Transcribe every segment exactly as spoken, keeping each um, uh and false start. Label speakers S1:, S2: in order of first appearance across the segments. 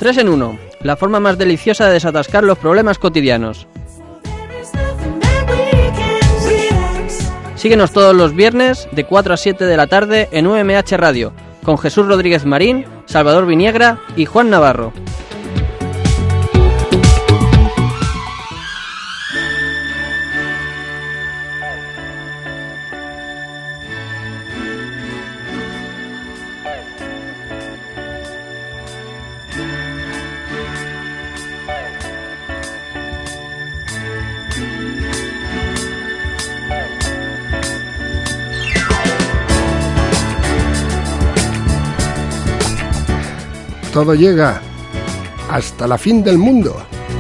S1: tres en uno, la forma más deliciosa de desatascar los problemas cotidianos. Síguenos todos los viernes de cuatro a siete de la tarde en U M H Radio, con Jesús Rodríguez Marín, Salvador Viniegra y Juan Navarro.
S2: Todo llega hasta la fin del mundo.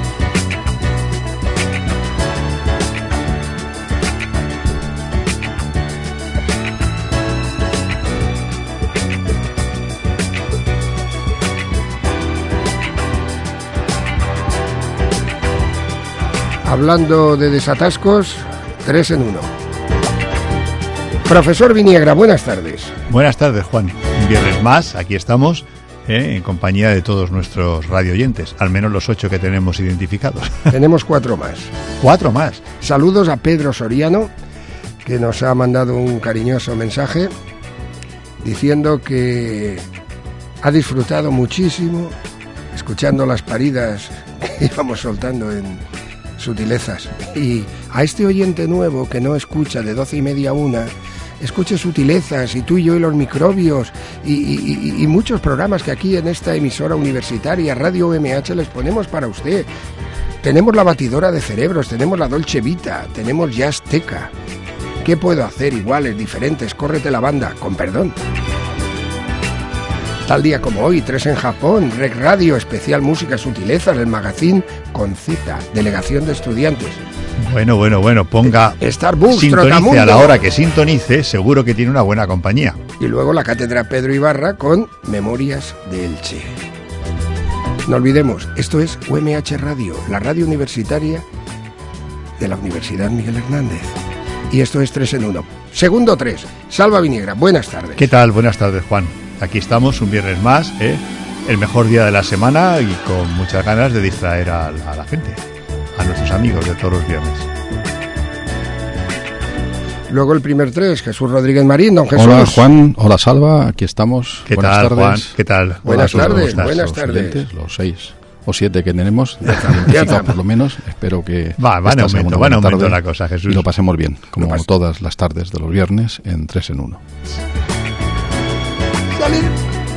S2: Hablando de desatascos, tres en uno. Profesor Viniegra, buenas tardes.
S3: Buenas tardes, Juan. Un viernes más, aquí estamos. ¿Eh? En compañía de todos nuestros radioyentes, al menos los ocho que tenemos identificados.
S2: Tenemos cuatro más.
S3: Cuatro más.
S2: Saludos a Pedro Soriano, que nos ha mandado un cariñoso mensaje diciendo que ha disfrutado muchísimo escuchando las paridas que íbamos soltando en Sutilezas. Y a este oyente nuevo que no escucha de doce y media a una, escuche Sutilezas y Tú y yo y los microbios y, y, y muchos programas que aquí en esta emisora universitaria Radio U M H les ponemos para usted. Tenemos la batidora de cerebros, tenemos la Dolce Vita, tenemos Jazz Teca. ¿Qué puedo hacer? Iguales, diferentes, córrete la banda, con perdón. Tal día como hoy, tres en Japón, Rec Radio, especial música Sutilezas, el magazine con cita, delegación de estudiantes.
S3: Bueno, bueno, bueno, ponga
S2: Starbucks,
S3: sintonice
S2: Trotamundo.
S3: A la hora que sintonice, seguro que tiene una buena compañía.
S2: Y luego la Cátedra Pedro Ibarra con Memorias de Elche. No olvidemos, esto es U M H Radio, la radio universitaria de la Universidad Miguel Hernández. Y esto es tres en uno. Segundo tres, Salva Viniegra, buenas tardes.
S3: ¿Qué tal? Buenas tardes, Juan. Aquí estamos un viernes más, ¿eh? El mejor día de la semana y con muchas ganas de distraer a, a la gente, a nuestros amigos de todos los viernes.
S2: Luego el primer tres, Jesús Rodríguez Marín, don Jesús.
S4: Hola Juan, hola Salva, aquí estamos.
S3: ¿Qué
S4: buenas
S3: tal,
S4: tardes.
S3: Juan? ¿Qué tal?
S2: Buenas
S4: Hola,
S2: tardes,
S4: los,
S2: buenas
S4: los
S2: tardes.
S4: oyentes, los seis o siete que tenemos,
S2: Ya está.
S4: por lo menos. Espero que
S3: Va, va en
S4: esta sea
S3: aumento,
S4: una
S3: va en
S4: buena
S3: aumento
S4: tarde
S3: la cosa, Jesús.
S4: Y lo pasemos bien, como
S2: Lo pas-
S4: todas las tardes de los viernes en tres en uno.
S2: Salir.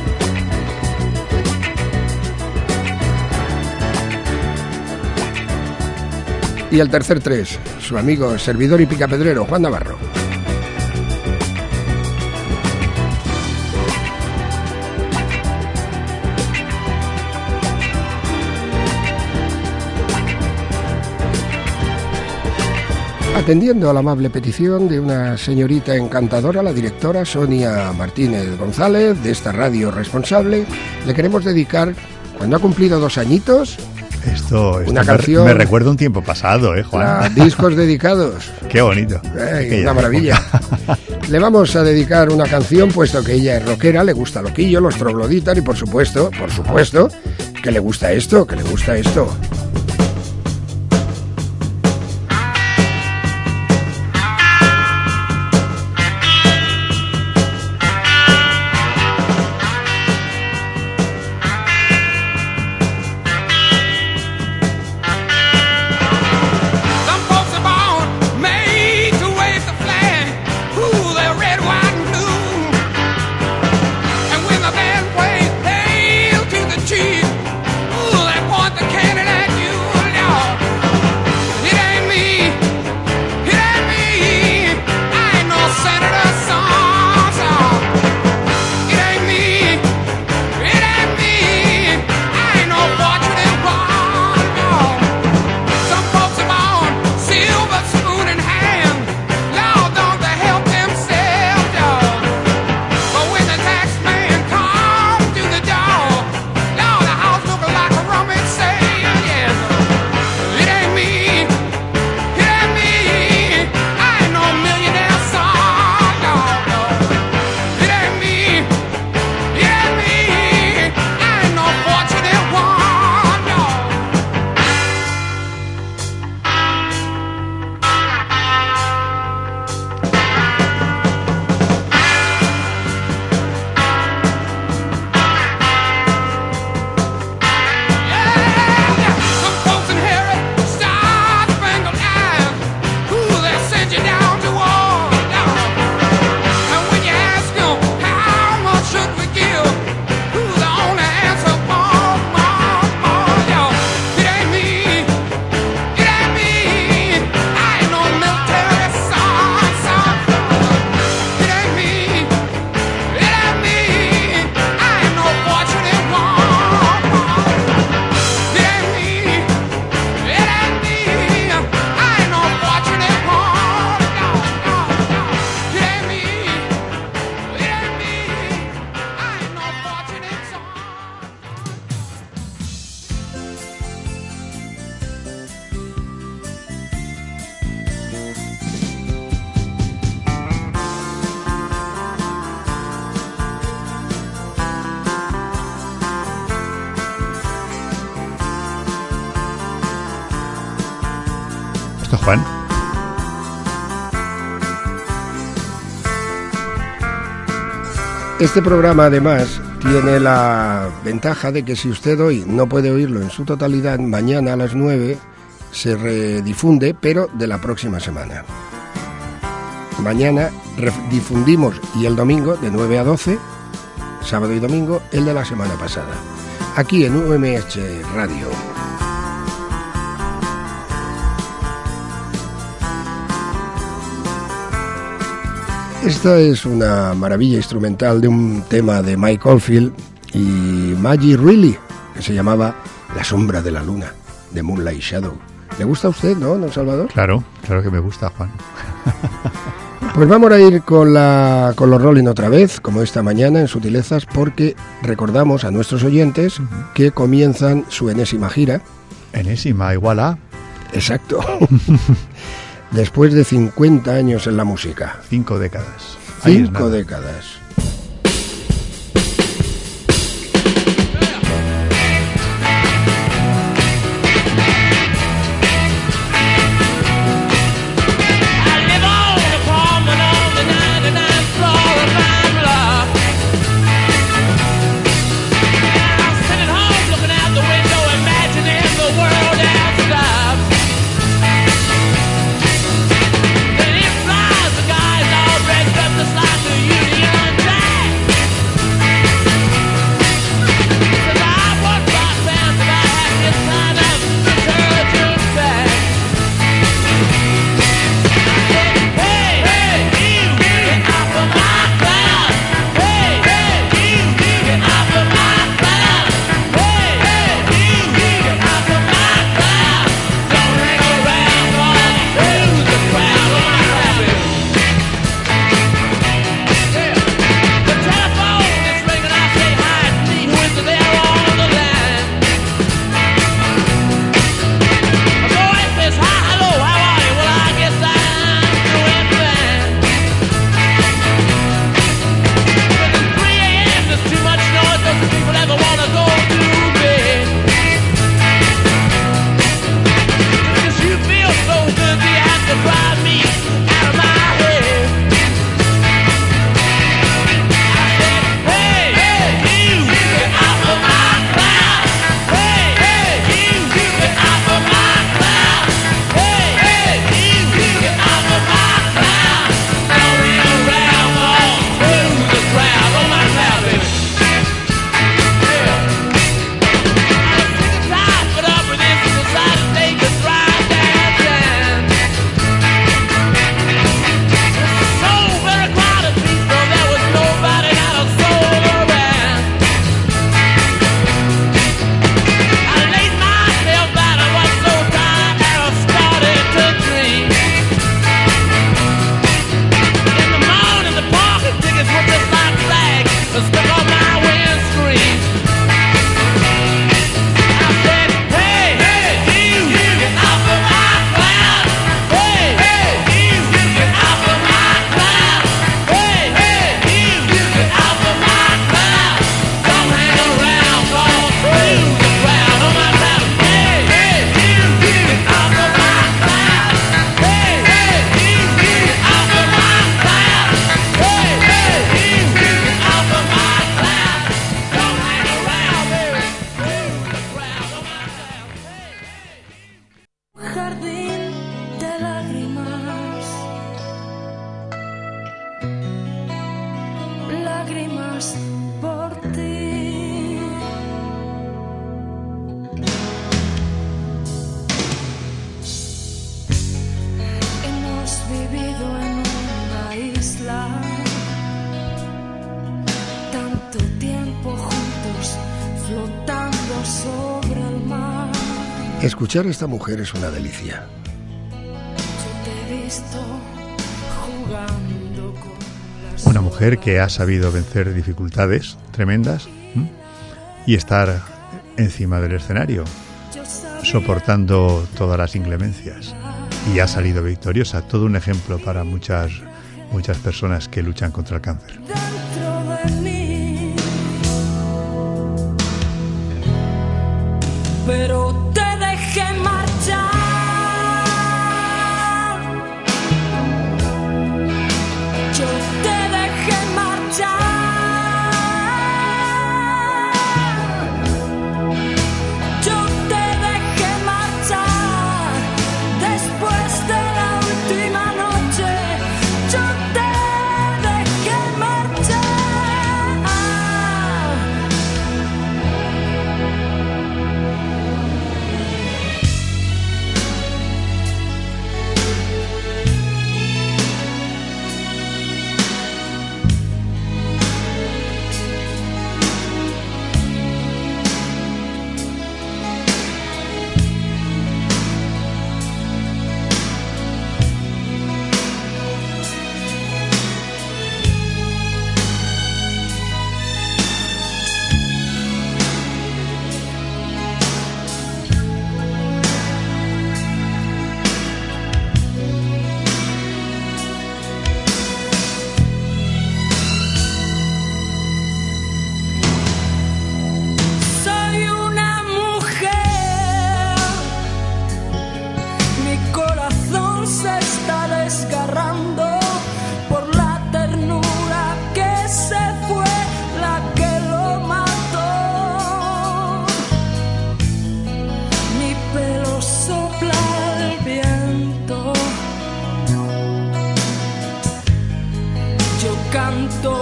S2: Y el tercer tres, su amigo, servidor y picapedrero, Juan Navarro. Atendiendo a la amable petición de una señorita encantadora, la directora Sonia Martínez González, de esta radio responsable, le queremos dedicar, cuando ha cumplido dos añitos,
S3: Esto, esto
S2: Una
S3: me,
S2: canción-
S3: me recuerda un tiempo pasado, ¿eh, Juan?
S2: a discos dedicados.
S3: Qué bonito.
S2: Ay,
S3: Aquella
S2: una maravilla.
S3: época.
S2: Le vamos a dedicar una canción, puesto que ella es rockera, le gusta Loquillo, los trogloditas y por supuesto, por supuesto, que le gusta esto, que le gusta esto.
S5: Some folks are born made to wave the flag. Ooh, they're red, white, and blue. And when the band plays "Hail to the Chief," ooh, they point the cannon at
S3: Juan.
S2: Este programa además tiene la ventaja de que si usted hoy no puede oírlo en su totalidad, mañana a las nueve se redifunde, pero de la próxima semana. Mañana difundimos y el domingo de nueve a doce, sábado y domingo, el de la semana pasada. Aquí en U M H Radio. Esta es una maravilla instrumental de un tema de Mike Oldfield y Maggie Reilly, que se llamaba La sombra de la luna, de Moonlight Shadow. ¿Le gusta a usted, no, don Salvador?
S3: Claro, claro que me gusta, Juan.
S2: Pues vamos a ir con, la, con los Rolling otra vez, como esta mañana, en Sutilezas, porque recordamos a nuestros oyentes uh-huh. que comienzan su enésima gira.
S3: Enésima, igual a...
S2: Exacto. Después de cincuenta años en la música.
S3: Cinco décadas.
S2: Cinco décadas. Escuchar a esta mujer es una delicia.
S3: Una mujer que ha sabido vencer dificultades tremendas ¿m? y estar encima del escenario, soportando todas las inclemencias. Y ha salido victoriosa. Todo un ejemplo para muchas, muchas personas que luchan contra el cáncer.
S6: Pero te dejé marchar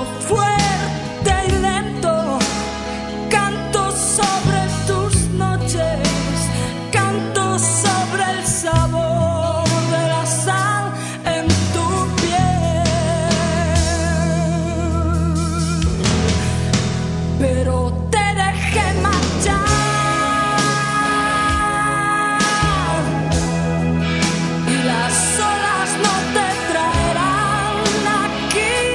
S6: fuerte y lento, canto sobre tus noches, canto sobre el sabor de la sal en tu piel. Pero te dejé marchar y las olas no te traerán aquí,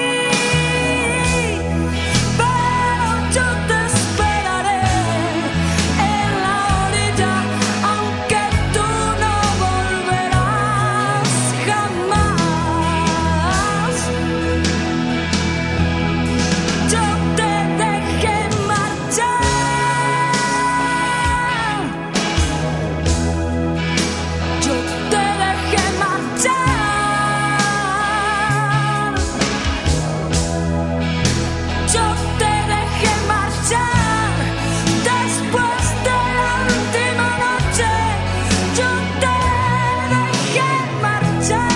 S6: pero yo te esperaré en la orilla, aunque tú no volverás jamás. Yo te dejé marchar, yo te dejé marchar, yo te dejé marchar, después de la última noche, yo te dejé marchar.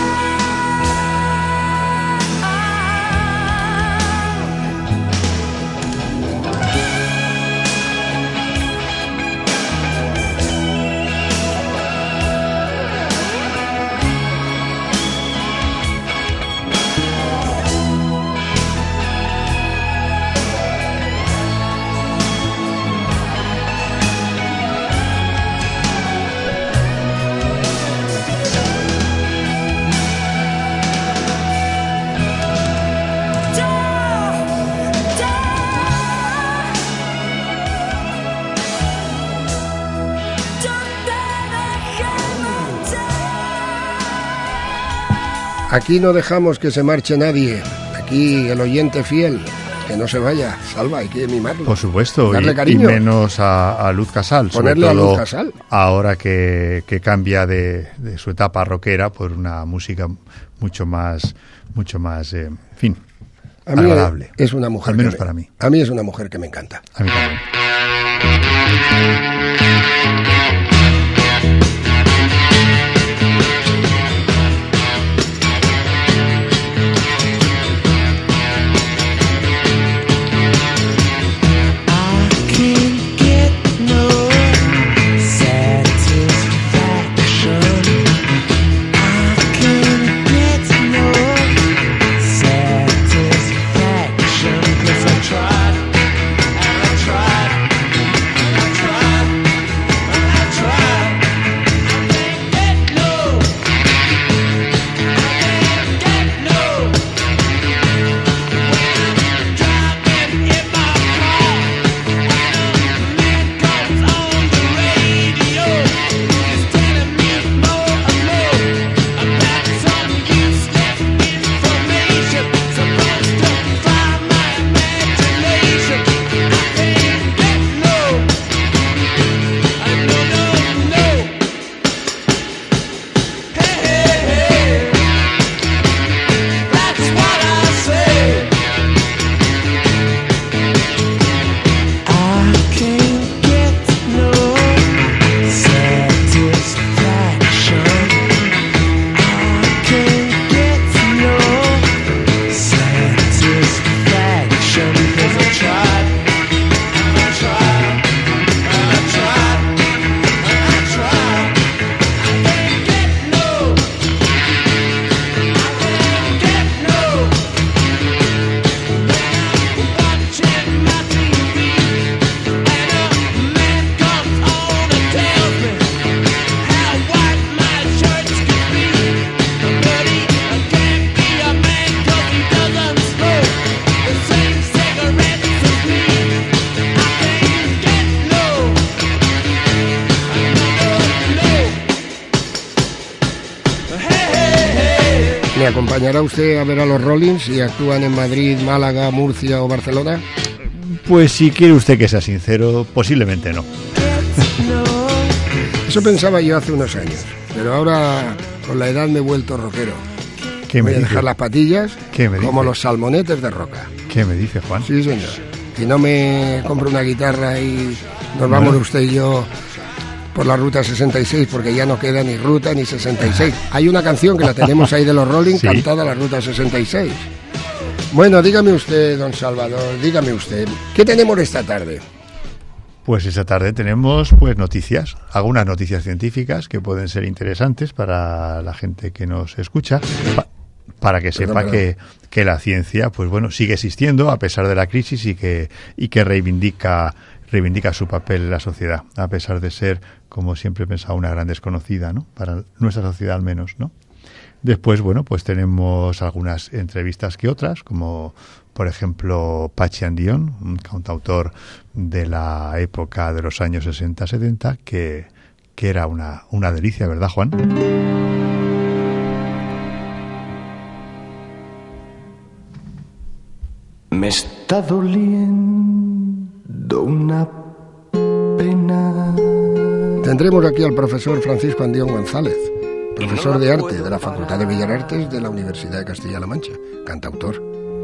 S2: Aquí no dejamos que se marche nadie. Aquí el oyente fiel, que no se vaya. Salva, hay que mimarlo.
S3: Por supuesto,
S2: Darle
S3: y, y
S2: cariño.
S3: menos a, a Luz Casal.
S2: Ponerle
S3: sobre
S2: a
S3: todo
S2: Luz Casal.
S3: ahora que, que cambia de, de su etapa rockera por una música mucho más, mucho más, eh, en fin,
S2: A mí
S3: agradable.
S2: es una mujer.
S3: Al menos
S2: que me-
S3: para mí.
S2: A mí es una mujer que me encanta.
S3: A mí también.
S2: ¿Me acompañará usted a ver a los Rollins si actúan en Madrid, Málaga, Murcia o Barcelona?
S3: Pues si quiere usted que sea sincero, posiblemente no.
S2: Eso pensaba yo hace unos años, pero ahora con la edad me he vuelto rockero.
S3: ¿Qué me
S2: Voy a
S3: dice?
S2: dejar las patillas
S3: ¿Qué me
S2: como
S3: dice?
S2: los salmonetes de roca.
S3: ¿Qué me dice, Juan?
S2: Sí, señor. Y no me compro una guitarra y nos vamos
S3: Bueno.
S2: usted y yo por la ruta sesenta y seis, porque ya no queda ni ruta ni sesenta y seis. Hay una canción que la tenemos ahí de los Rolling,
S3: Sí.
S2: cantada la ruta sesenta y seis. Bueno, dígame usted, don Salvador, dígame usted, ¿qué tenemos esta tarde?
S3: Pues esta tarde tenemos pues noticias, algunas noticias científicas que pueden ser interesantes para la gente que nos escucha, pa- para que
S2: Perdón,
S3: sepa
S2: perdón.
S3: que, que la ciencia pues bueno sigue existiendo a pesar de la crisis y que y que reivindica reivindica su papel en la sociedad, a pesar de ser, como siempre he pensado, una gran desconocida, ¿no? Para nuestra sociedad al menos, ¿no? Después, bueno, pues tenemos algunas entrevistas que otras, como por ejemplo Patxi Andión, un cantautor de la época de los años sesenta setenta, que, que era una, una delicia, ¿verdad, Juan?
S7: Me está doliendo una pena.
S2: Tendremos aquí al profesor Francisco Andión González, profesor de arte de la Facultad de Bellas Artes de la Universidad de Castilla-La Mancha, cantautor.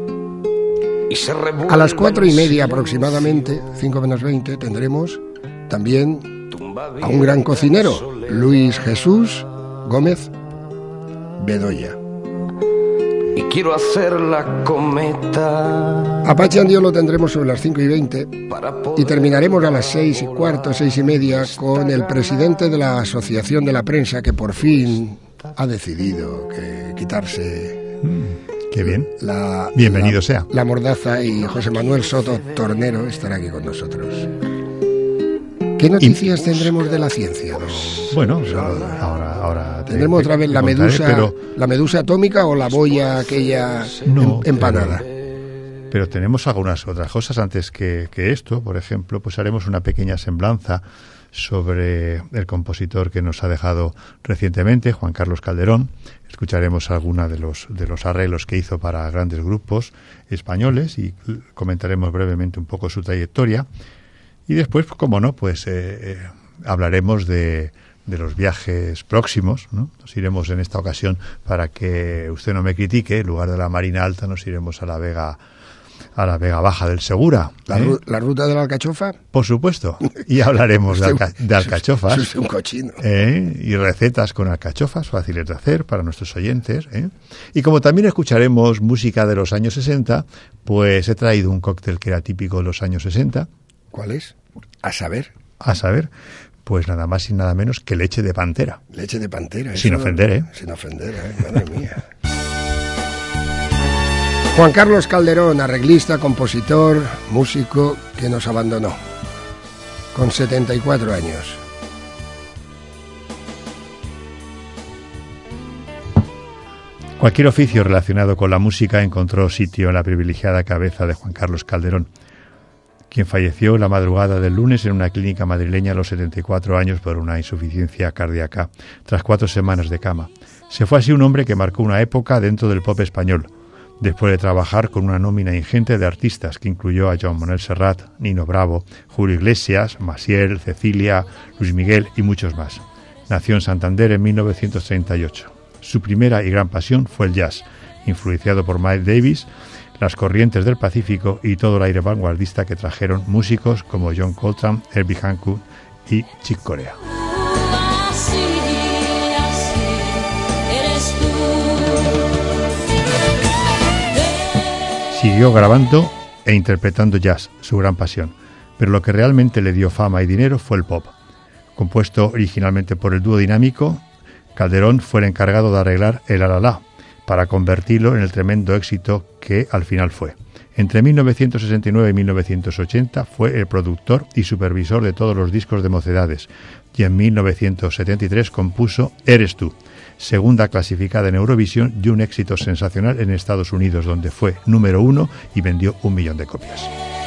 S2: A las cuatro y media aproximadamente, cinco menos veinte, tendremos también a un gran cocinero, Luis Jesús Gómez Bedoya.
S7: Y quiero hacer la cometa.
S2: A Patxi Andión lo tendremos sobre las cinco y veinte y terminaremos a las seis y cuarto, seis y media con el presidente de la Asociación de la Prensa, que por fin ha decidido que quitarse
S3: Mm, qué bien.
S2: la,
S3: Bienvenido
S2: la,
S3: sea.
S2: la mordaza, y José Manuel Soto Tornero estará aquí con nosotros. ¿Qué noticias tendremos de la ciencia, don
S3: Bueno,
S2: Salvador?
S3: ahora, ahora te-
S2: ¿Tendremos
S3: te-
S2: otra vez
S3: te
S2: la
S3: contaré,
S2: medusa,
S3: pero,
S2: la medusa atómica o la boya aquella
S3: No,
S2: em- empanada?
S3: pero, pero tenemos algunas otras cosas antes que, que esto. Por ejemplo, pues haremos una pequeña semblanza sobre el compositor que nos ha dejado recientemente, Juan Carlos Calderón. Escucharemos alguna de los de los arreglos que hizo para grandes grupos españoles y comentaremos brevemente un poco su trayectoria. Y después, pues, como no, pues eh, eh, hablaremos de, de los viajes próximos, ¿no? Nos iremos en esta ocasión, para que usted no me critique, en lugar de la Marina Alta nos iremos a la Vega a la Vega Baja del Segura.
S2: ¿La,
S3: ¿eh?
S2: ru- la ruta de la alcachofa?
S3: Por supuesto. Y hablaremos de, alca- de alcachofas.
S2: Es un cochino.
S3: ¿eh? Y recetas con alcachofas fáciles de hacer para nuestros oyentes, ¿eh? Y como también escucharemos música de los años sesenta, pues he traído un cóctel que era típico de los años sesenta,
S2: ¿Cuál es? A saber,
S3: a saber, pues nada más y nada menos que leche de pantera.
S2: leche de pantera.
S3: Sin
S2: eso-
S3: ofender, ¿eh?
S2: Sin ofender, ¿eh? Madre mía. Juan Carlos Calderón, arreglista, compositor, músico, que nos abandonó con setenta y cuatro años.
S3: Cualquier oficio relacionado con la música encontró sitio en la privilegiada cabeza de Juan Carlos Calderón, quien falleció la madrugada del lunes en una clínica madrileña a los setenta y cuatro años por una insuficiencia cardíaca, tras cuatro semanas de cama. Se fue así un hombre que marcó una época dentro del pop español, después de trabajar con una nómina ingente de artistas que incluyó a Joan Manuel Serrat, Nino Bravo, Julio Iglesias, Maciel, Cecilia, Luis Miguel y muchos más. Nació en Santander en mil novecientos treinta y ocho. Su primera y gran pasión fue el jazz, influenciado por Miles Davis, las corrientes del Pacífico y todo el aire vanguardista que trajeron músicos como John Coltrane, Herbie Hancock y Chick Corea.
S6: Así, así eres tú.
S3: Siguió grabando e interpretando jazz, su gran pasión, pero lo que realmente le dio fama y dinero fue el pop. Compuesto originalmente por el dúo dinámico, Calderón fue el encargado de arreglar el La La La, para convertirlo en el tremendo éxito que al final fue. Entre mil novecientos sesenta y nueve y mil novecientos ochenta fue el productor y supervisor de todos los discos de Mocedades, y en mil novecientos setenta y tres compuso Eres tú, segunda clasificada en Eurovisión y un éxito sensacional en Estados Unidos, donde fue número uno y vendió un millón de copias.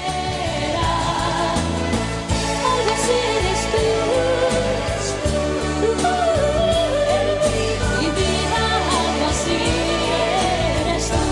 S6: Algo así eres tú. Mi vida, algo así eres tú.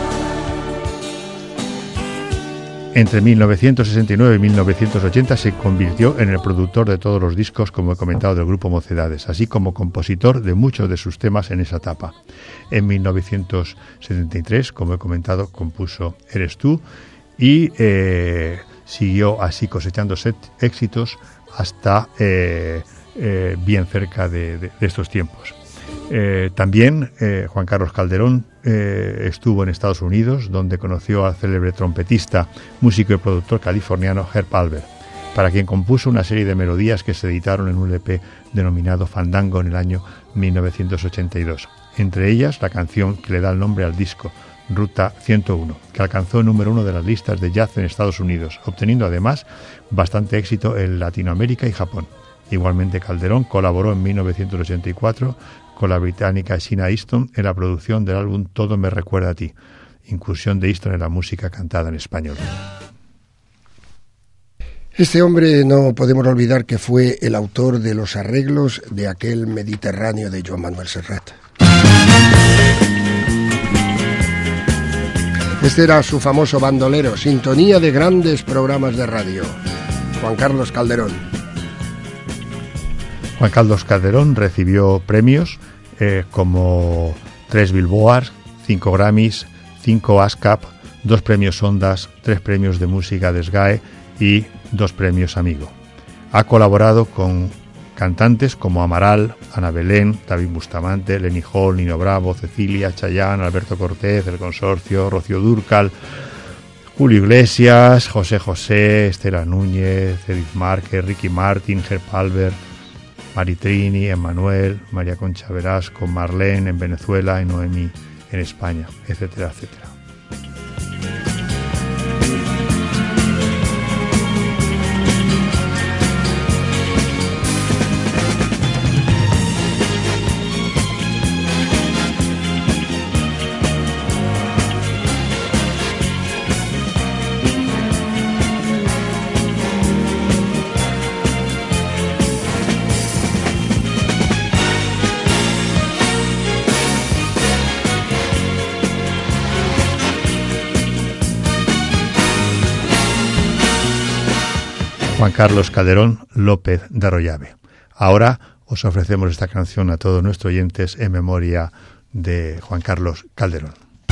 S3: Entre mil novecientos sesenta y nueve y mil novecientos ochenta se convirtió en el productor de todos los discos, como he comentado, del grupo Mocedades, así como compositor de muchos de sus temas en esa etapa. En mil novecientos setenta y tres, como he comentado, compuso Eres tú y eh, siguió así cosechando set- éxitos hasta eh, eh, bien cerca de, de- de estos tiempos. Eh, también eh, Juan Carlos Calderón eh, estuvo en Estados Unidos, donde conoció al célebre trompetista, músico y productor californiano Herb Alpert, para quien compuso una serie de melodías que se editaron en un L P denominado Fandango en el año mil novecientos ochenta y dos. Entre ellas, la canción que le da el nombre al disco, Ruta ciento uno, que alcanzó el número uno de las listas de jazz en Estados Unidos, obteniendo además bastante éxito en Latinoamérica y Japón. Igualmente, Calderón colaboró en mil novecientos ochenta y cuatro con la británica Sheena Easton en la producción del álbum Todo me recuerda a ti, incursión de Easton en la música cantada en español.
S2: Este hombre no podemos olvidar que fue el autor de los arreglos de aquel Mediterráneo de Joan Manuel Serrat. Este era su famoso bandolero, sintonía de grandes programas de radio. Juan Carlos Calderón.
S3: Juan Carlos Calderón recibió premios eh, como tres Billboard, cinco Grammys, cinco ASCAP, dos premios Ondas, tres premios de música de S G A E y dos premios Amigo. Ha colaborado con cantantes como Amaral, Ana Belén, David Bustamante, Lenny Hall, Nino Bravo, Cecilia, Chayanne, Alberto Cortés, El Consorcio, Rocío Dúrcal, Julio Iglesias, José José, Estela Núñez, Edith Márquez, Ricky Martin, Herb Alpert, Maritrini, Emmanuel, María Concha Velasco, Marlene en Venezuela y Noemí en España, etcétera, etcétera. Juan Carlos Calderón López de Arroyave. Ahora os ofrecemos esta canción a todos nuestros oyentes en memoria de Juan Carlos Calderón.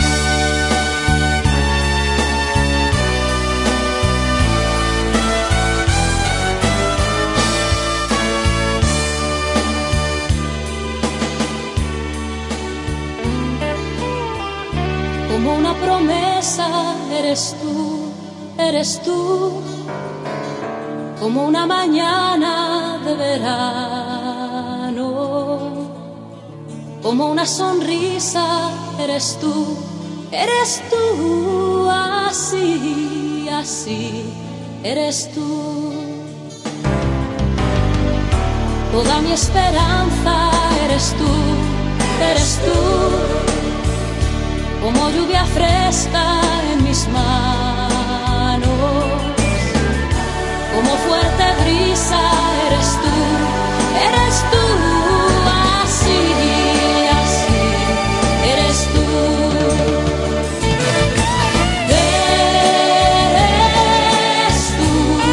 S6: Como una promesa eres tú, eres tú. Como una mañana de verano, como una sonrisa eres tú, eres tú, así, así, eres tú. Toda mi esperanza eres tú, eres tú, como lluvia fresca en mis manos. Como fuerte brisa eres tú, eres tú, así, así, eres tú. Eres tú,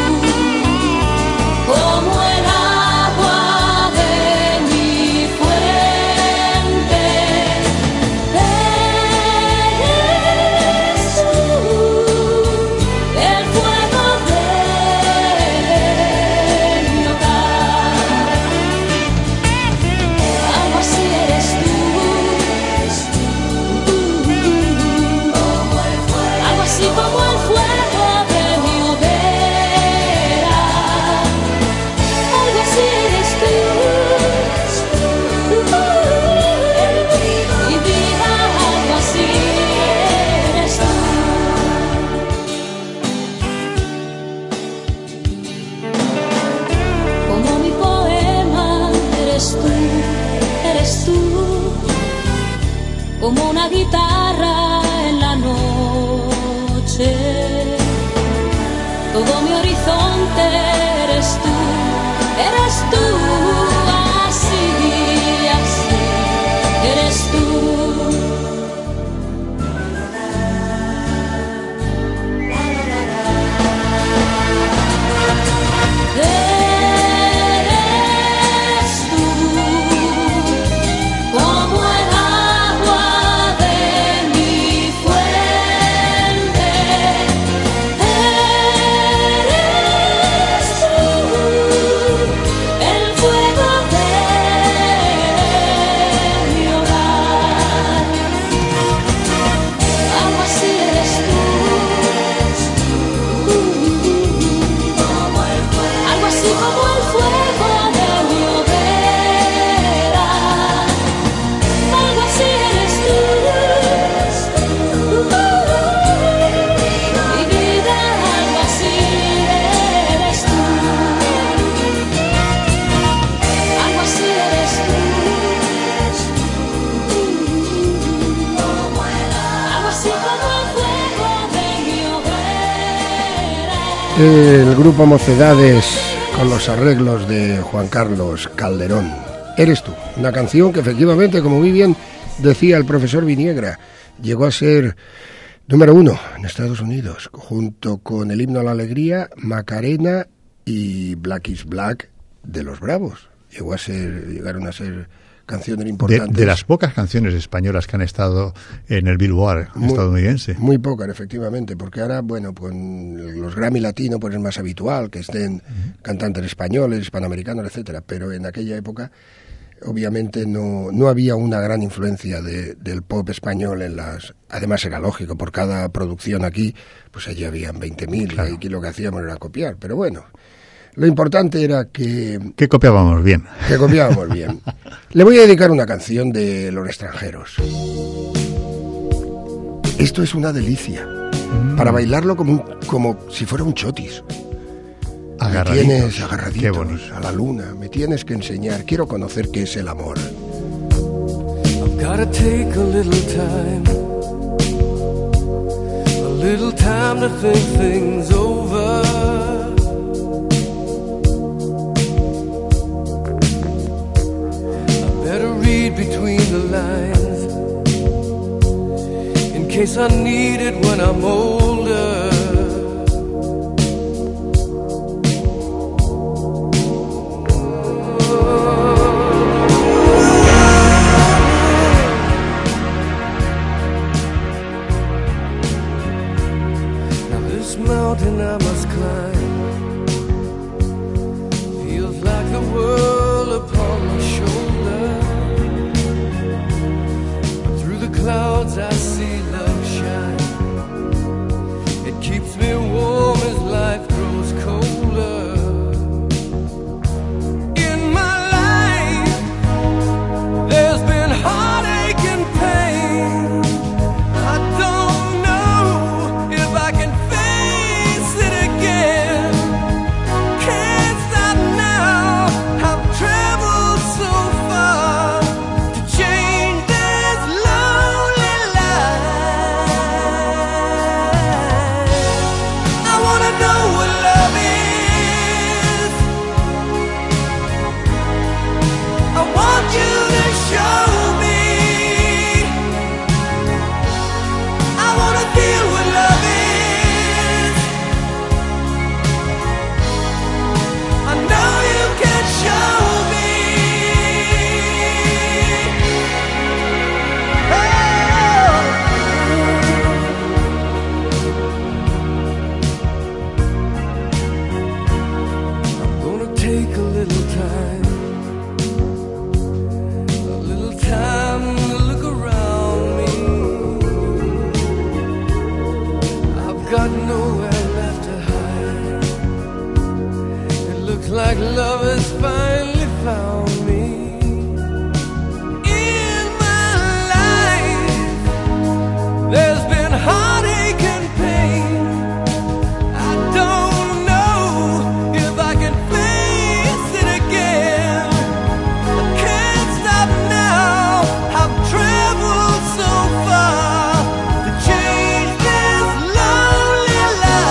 S6: como el agua de mi fuente. Eres tú, el fuego de como una guitarra en la noche. Todo mi horizonte eres tú, eres tú, así, así, eres tú.
S2: El grupo Mocedades con los arreglos de Juan Carlos Calderón. Eres tú, una canción que efectivamente, como muy bien decía el profesor Viniegra, llegó a ser número uno en Estados Unidos, junto con el himno a la alegría, Macarena y Black is Black de los Bravos. Llegó a ser, llegaron a ser canciones importantes.
S3: De, de las pocas canciones españolas que han estado en el Billboard
S2: muy,
S3: estadounidense.
S2: Muy pocas, efectivamente, porque ahora, bueno, pues los Grammy Latino pues es más habitual que estén uh-huh. cantantes españoles, hispanoamericanos, etcétera, pero en aquella época obviamente no, no había una gran influencia de, del pop español en las... Además era lógico, por cada producción aquí, pues allí habían veinte mil, claro. Y aquí lo que hacíamos era copiar, pero bueno... Lo importante era que...
S3: Que copiábamos bien.
S2: Que copiábamos bien. Le voy a dedicar una canción de Los Extranjeros. Esto es una delicia. Mm. Para bailarlo como, un, como si fuera un chotis.
S3: Agarraditos.
S2: Me tienes agarraditos
S3: Qué bonito.
S2: A la luna. Me tienes que enseñar. Quiero conocer qué es el amor.
S8: I've gotta take a little time. A little time to think things over. Between the lines, in case I need it when I'm older. Now this mountain I must climb feels like the world upon my shoulder. Clouds I see love shine. It keeps me warm as life grows colder. In my life there's been heartache and pain. I don't know if I can face it again. Can't stop now. I've traveled so far to change this love. Like love has finally found me. In my life there's been heartache and pain. I don't know if I can face it again. I can't stop now. I've traveled so far to change this lonely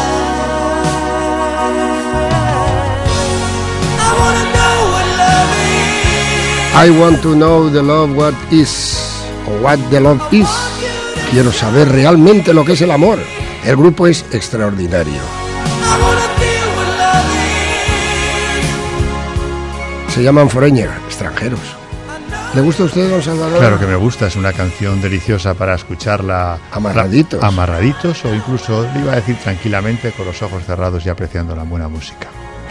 S2: I want to know the love what is, o what the love is. Quiero saber realmente lo que es el amor. El grupo es extraordinario. Se llaman Foreigner, extranjeros. ¿Le gusta a usted, don Salvador?
S3: Claro que me gusta, es una canción deliciosa para escucharla
S2: amarraditos.
S3: Ra- amarraditos o incluso, le iba a decir tranquilamente, con los ojos cerrados y apreciando la buena música.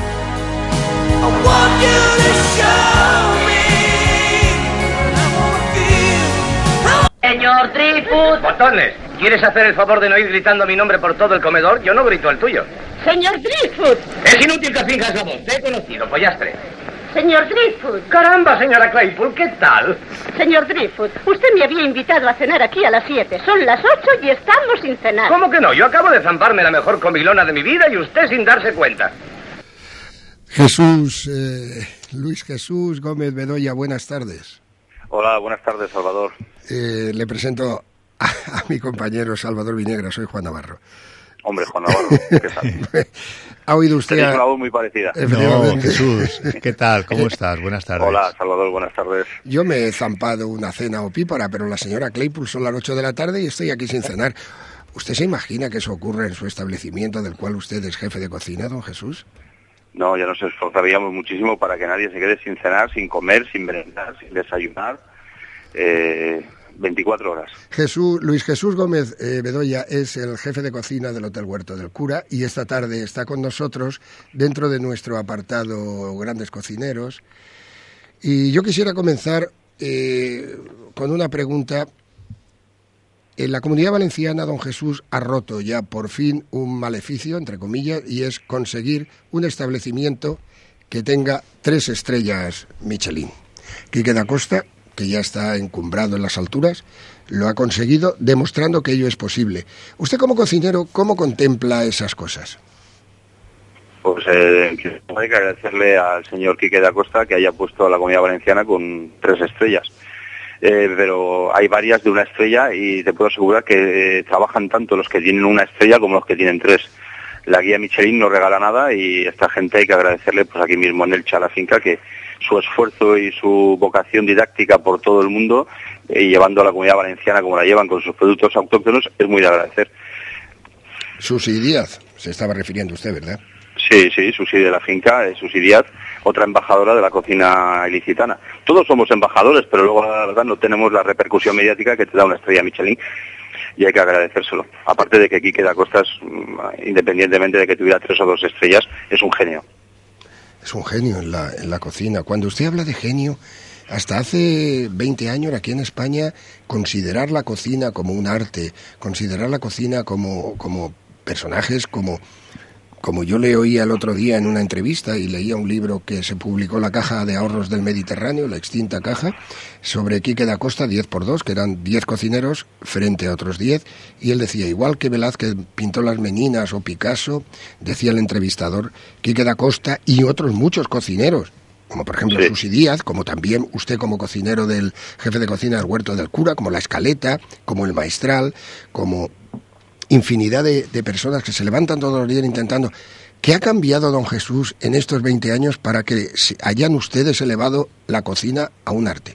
S9: Señor Driftwood.
S10: Botones, ¿quieres hacer el favor de no ir gritando mi nombre por todo el comedor? Yo no grito el tuyo.
S9: Señor Driftwood.
S10: Es inútil que finjas la voz, te he conocido, pollastre.
S9: Señor Driftwood.
S10: Caramba, señora Claypool, ¿qué tal?
S9: Señor Driftwood, usted me había invitado a cenar aquí a las siete. Son las ocho y estamos sin cenar.
S10: ¿Cómo que no? Yo acabo de zamparme la mejor comilona de mi vida y usted sin darse cuenta.
S2: Jesús, eh, Luis Jesús Gómez Bedoya, buenas tardes.
S11: Hola, buenas tardes, Salvador.
S2: Eh, le presento a, a mi compañero Salvador Viniegra, soy Juan Navarro.
S11: Hombre, Juan Navarro, ¿qué tal?
S2: ¿Ha oído usted?
S11: Tenéis
S2: a...
S11: una voz muy parecida.
S3: No, Jesús, ¿qué tal? ¿Cómo estás? Buenas tardes.
S11: Hola, Salvador, buenas tardes.
S2: Yo me he zampado una cena opípara, pero la señora Claypool son las ocho de la tarde y estoy aquí sin cenar. ¿Usted se imagina que eso ocurre en su establecimiento del cual usted es jefe de cocina, don Jesús?
S11: No, ya nos esforzaríamos muchísimo para que nadie se quede sin cenar, sin comer, sin merendar, sin desayunar. Eh, veinticuatro horas.
S2: Jesús, Luis Jesús Gómez eh, Bedoya es el jefe de cocina del Hotel Huerto del Cura y esta tarde está con nosotros dentro de nuestro apartado Grandes Cocineros. Y yo quisiera comenzar eh, con una pregunta. En la Comunidad Valenciana, don Jesús ha roto ya por fin un maleficio, entre comillas, y es conseguir un establecimiento que tenga tres estrellas Michelin. Quique da Costa, que ya está encumbrado en las alturas, lo ha conseguido demostrando que ello es posible. Usted como cocinero, ¿cómo contempla esas cosas?
S11: Pues eh, hay que agradecerle al señor Quique da Costa que haya puesto a la Comunidad Valenciana con tres estrellas. Eh, pero hay varias de una estrella y te puedo asegurar que eh, trabajan tanto los que tienen una estrella como los que tienen tres. La guía Michelin no regala nada y esta gente hay que agradecerle pues aquí mismo en Elche, a la finca, que su esfuerzo y su vocación didáctica por todo el mundo eh, llevando a la Comunidad Valenciana como la llevan con sus productos autóctonos es muy de agradecer.
S2: Susi Díaz, se estaba refiriendo usted, ¿verdad?
S11: Sí, sí, Susi de la finca, eh, Susi Díaz, otra embajadora de la cocina ilicitana. Todos somos embajadores, pero luego la verdad no tenemos la repercusión mediática que te da una estrella Michelin y hay que agradecérselo. Aparte de que Quique da Costa, independientemente de que tuviera tres o dos estrellas, es un genio.
S2: Es un genio en la, en la cocina. Cuando usted habla de genio, hasta hace veinte años aquí en España, considerar la cocina como un arte, considerar la cocina como, como personajes, como... Como yo le oía el otro día en una entrevista y leía un libro que se publicó en la Caja de Ahorros del Mediterráneo, la extinta caja, sobre Quique da Costa, diez por dos, que eran diez cocineros frente a otros diez, y él decía, igual que Velázquez pintó las Meninas o Picasso, decía el entrevistador, Quique da Costa y otros muchos cocineros, como por ejemplo sí. Susi Díaz, como también usted como cocinero del jefe de cocina del Huerto del Cura, como La Escaleta, como El Maestral, como... infinidad de, de personas que se levantan todos los días intentando. ¿Qué ha cambiado, don Jesús, en estos veinte años para que hayan ustedes elevado la cocina a un arte?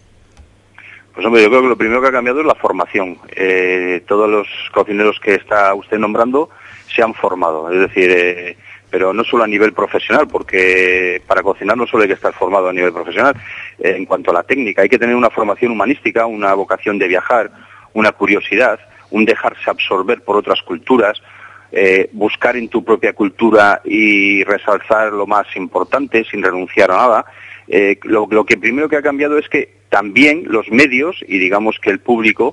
S11: Pues hombre, yo creo que lo primero que ha cambiado es la formación. Eh, todos los cocineros que está usted nombrando se han formado, es decir, eh, pero no solo a nivel profesional, porque para cocinar no solo hay que estar formado a nivel profesional. Eh, en cuanto a la técnica, hay que tener una formación humanística, una vocación de viajar, una curiosidad, un dejarse absorber por otras culturas, eh, buscar en tu propia cultura y resalzar lo más importante sin renunciar a nada. Eh, lo, lo que primero que ha cambiado es que también los medios y digamos que el público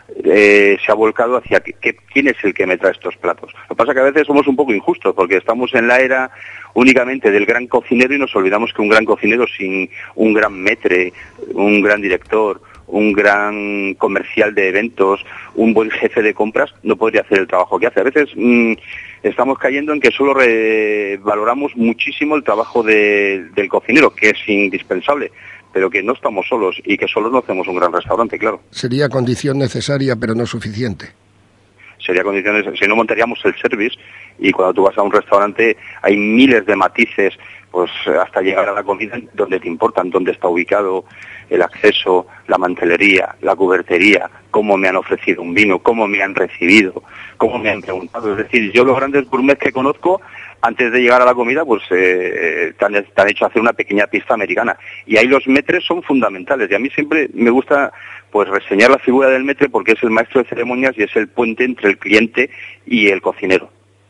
S11: eh, se ha volcado hacia que, que, quién es el que me trae estos platos. Lo que pasa es que a veces somos un poco injustos porque estamos en la era únicamente del gran cocinero y nos olvidamos que un gran cocinero sin un gran maître, un gran director, un gran comercial de eventos, un buen jefe de compras, no podría hacer el trabajo que hace. A veces mmm, estamos cayendo en que solo re- valoramos muchísimo el trabajo de, del cocinero, que es indispensable, pero que no estamos solos y que solos no hacemos un gran restaurante, claro.
S2: Sería condición necesaria, pero no suficiente.
S11: Sería condiciones, si no montaríamos el service y cuando tú vas a un restaurante hay miles de matices, pues hasta llegar a la comida donde te importan, dónde está ubicado, el acceso, la mantelería, la cubertería, cómo me han ofrecido un vino, cómo me han recibido, cómo me han preguntado. Es decir, yo los grandes gourmets que conozco, antes de llegar a la comida, pues eh, te, han, te han hecho hacer una pequeña pista americana. Y ahí los maîtres son fundamentales. Y a mí siempre me gusta pues reseñar la figura del maître porque es el maestro de ceremonias y es el puente entre el cliente y el cocinero.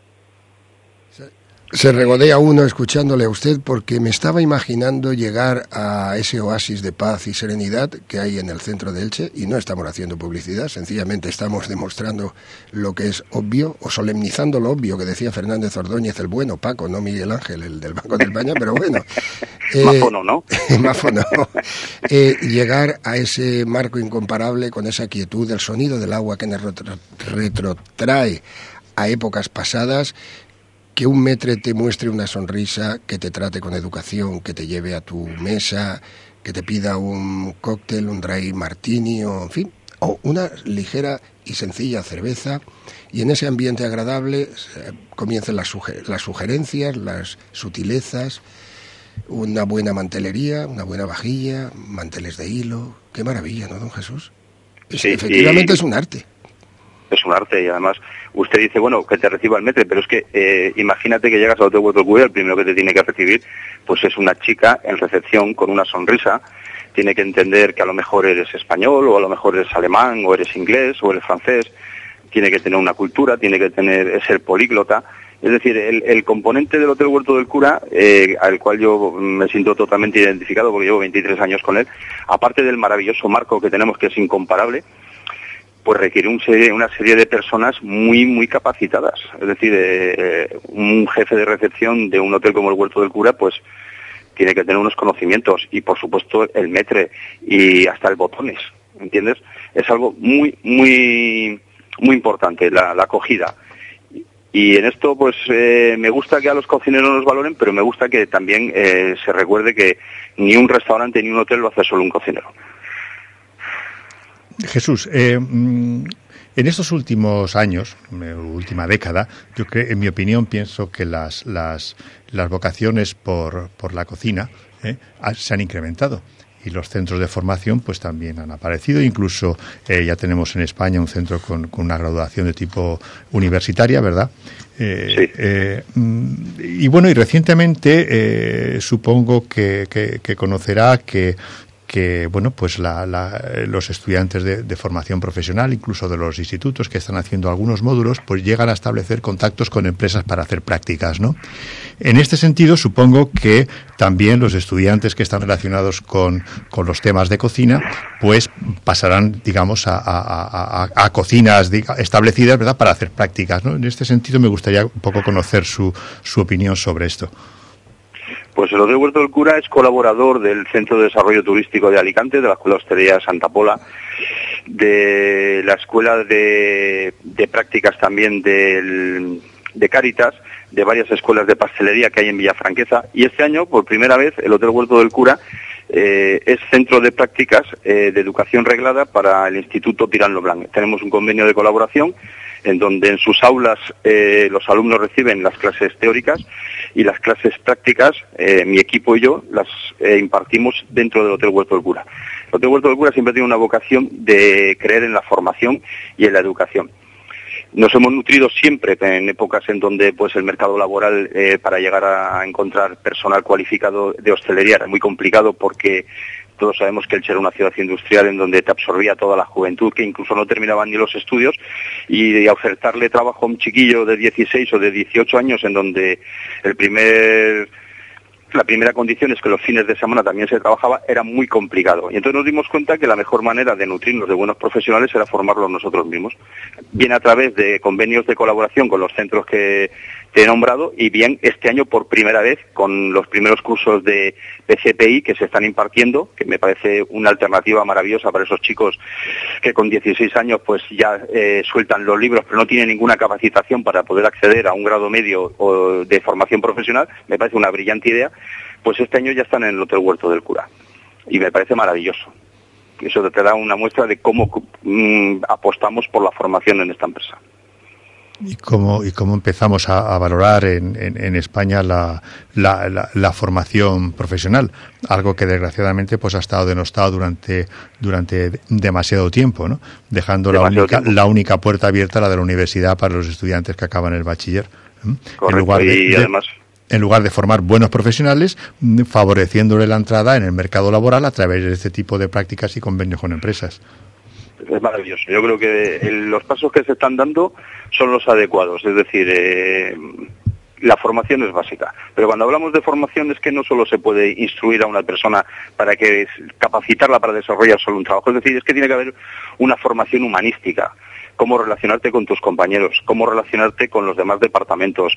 S2: Se regodea uno escuchándole a usted porque me estaba imaginando llegar a ese oasis de paz y serenidad que hay en el centro de Elche y no estamos haciendo publicidad, sencillamente estamos demostrando lo que es obvio o solemnizando lo obvio que decía Fernández Ordóñez, el bueno, Paco, no Miguel Ángel, el del Banco de España, pero bueno.
S11: Eh, Mafono, ¿no?
S2: Mafono. Eh, llegar a ese marco incomparable con esa quietud, el sonido del agua que nos retro- retrotrae a épocas pasadas. Que un maître te muestre una sonrisa, que te trate con educación, que te lleve a tu mesa, que te pida un cóctel, un dry martini o, en fin, o una ligera y sencilla cerveza, y en ese ambiente agradable eh, comienzan las, suger- las sugerencias, las sutilezas, una buena mantelería, una buena vajilla, manteles de hilo. Qué maravilla, ¿no, don Jesús? Es,
S11: Sí,
S2: efectivamente
S11: y-
S2: es un arte.
S11: Es un arte y además usted dice, bueno, que te reciba el metre, pero es que eh, imagínate que llegas al Hotel Huerto del Cura y el primero que te tiene que recibir pues es una chica en recepción con una sonrisa. Tiene que entender que a lo mejor eres español o a lo mejor eres alemán o eres inglés o eres francés. Tiene que tener una cultura, tiene que tener ser políglota. Es decir, el, el componente del Hotel Huerto del Cura, eh, al cual yo me siento totalmente identificado porque llevo veintitrés años con él, aparte del maravilloso marco que tenemos que es incomparable, pues requiere un serie, una serie de personas muy, muy capacitadas. Es decir, eh, un jefe de recepción de un hotel como el Huerto del Cura, pues tiene que tener unos conocimientos y, por supuesto, el metre y hasta el botones, ¿entiendes? Es algo muy, muy, muy importante, la, la acogida. Y en esto, pues, eh, me gusta que a los cocineros nos valoren, pero me gusta que también eh, se recuerde que ni un restaurante ni un hotel lo hace solo un cocinero.
S3: Jesús, eh, mm, en estos últimos años, eh, última década, yo creo, en mi opinión, pienso que las las, las vocaciones por, por la cocina eh, ha- se han incrementado. Y los centros de formación pues también han aparecido. Incluso eh, ya tenemos en España un centro con, con una graduación de tipo universitaria, ¿verdad? Eh,
S11: Sí.
S3: eh, mm, y bueno, y recientemente eh, supongo que, que, que conocerá que que bueno pues la, la, los estudiantes de, de formación profesional, incluso de los institutos que están haciendo algunos módulos, pues llegan a establecer contactos con empresas para hacer prácticas, ¿no? En este sentido, supongo que también los estudiantes que están relacionados con, con los temas de cocina, pues pasarán, digamos, a, a, a, a cocinas diga, establecidas, ¿verdad?, para hacer prácticas, ¿no? En este sentido, me gustaría un poco conocer su, su opinión sobre esto.
S11: Pues el Hotel Huerto del Cura es colaborador del Centro de Desarrollo Turístico de Alicante, de la Escuela de Hostelería de Santa Pola, de la Escuela de, de Prácticas también del, de Cáritas, de varias escuelas de pastelería que hay en Villafranqueza, y este año, por primera vez, el Hotel Huerto del Cura eh, es centro de prácticas eh, de educación reglada para el Instituto Tirán lo Blanc. Tenemos un convenio de colaboración en donde en sus aulas eh, los alumnos reciben las clases teóricas y las clases prácticas, eh, mi equipo y yo, las eh, impartimos dentro del Hotel Huerto del Cura. El Hotel Huerto del Cura siempre tiene una vocación de creer en la formación y en la educación. Nos hemos nutrido siempre en épocas en donde pues el mercado laboral eh, para llegar a encontrar personal cualificado de hostelería era muy complicado porque todos sabemos que el era una ciudad industrial en donde te absorbía toda la juventud, que incluso no terminaban ni los estudios, y ofertarle trabajo a un chiquillo de dieciséis o de dieciocho años en donde el primer... la primera condición es que los fines de semana también se trabajaba, era muy complicado. Y entonces nos dimos cuenta que la mejor manera de nutrirnos de buenos profesionales era formarlos nosotros mismos. Bien a través de convenios de colaboración con los centros que te he nombrado, y bien este año por primera vez con los primeros cursos de P C P I que se están impartiendo, que me parece una alternativa maravillosa para esos chicos que con dieciséis años pues ya eh, sueltan los libros pero no tienen ninguna capacitación para poder acceder a un grado medio o de formación profesional. Me parece una brillante idea. Pues este año ya están en el Hotel Huerto del Cura y me parece maravilloso. Eso te da una muestra de cómo mm, apostamos por la formación en esta empresa.
S3: ¿Y cómo, y cómo empezamos a, a valorar en, en, en España la, la, la, la formación profesional? Algo que desgraciadamente pues ha estado denostado durante, durante demasiado tiempo, ¿no? Dejando la única, la única puerta abierta, la de la universidad, para los estudiantes que acaban el bachiller. ¿eh?
S11: Correcto,
S3: en lugar de,
S11: y
S3: de,
S11: además...
S3: en lugar de formar buenos profesionales, favoreciéndole la entrada en el mercado laboral a través de este tipo de prácticas y convenios con empresas.
S11: Es maravilloso. Yo creo que el, los pasos que se están dando son los adecuados. Es decir, eh, la formación es básica. Pero cuando hablamos de formación es que no solo se puede instruir a una persona para que capacitarla para desarrollar solo un trabajo. Es decir, es que tiene que haber una formación humanística. Cómo relacionarte con tus compañeros, cómo relacionarte con los demás departamentos,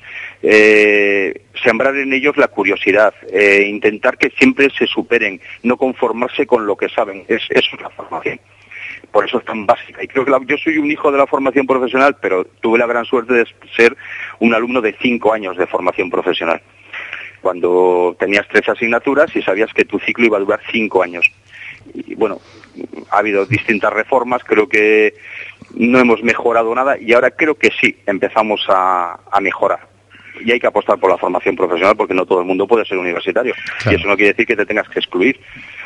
S11: eh, sembrar en ellos la curiosidad, eh, intentar que siempre se superen, no conformarse con lo que saben. Es, eso es la formación. Por eso es tan básica. Y creo que la, yo soy un hijo de la formación profesional, pero tuve la gran suerte de ser un alumno de cinco años de formación profesional. Cuando tenías tres asignaturas y sabías que tu ciclo iba a durar cinco años. Y bueno, ha habido distintas reformas, creo que no hemos mejorado nada y ahora creo que sí, empezamos a, a mejorar. Y hay que apostar por la formación profesional porque no todo el mundo puede ser universitario. Claro. Y eso no quiere decir que te tengas que excluir.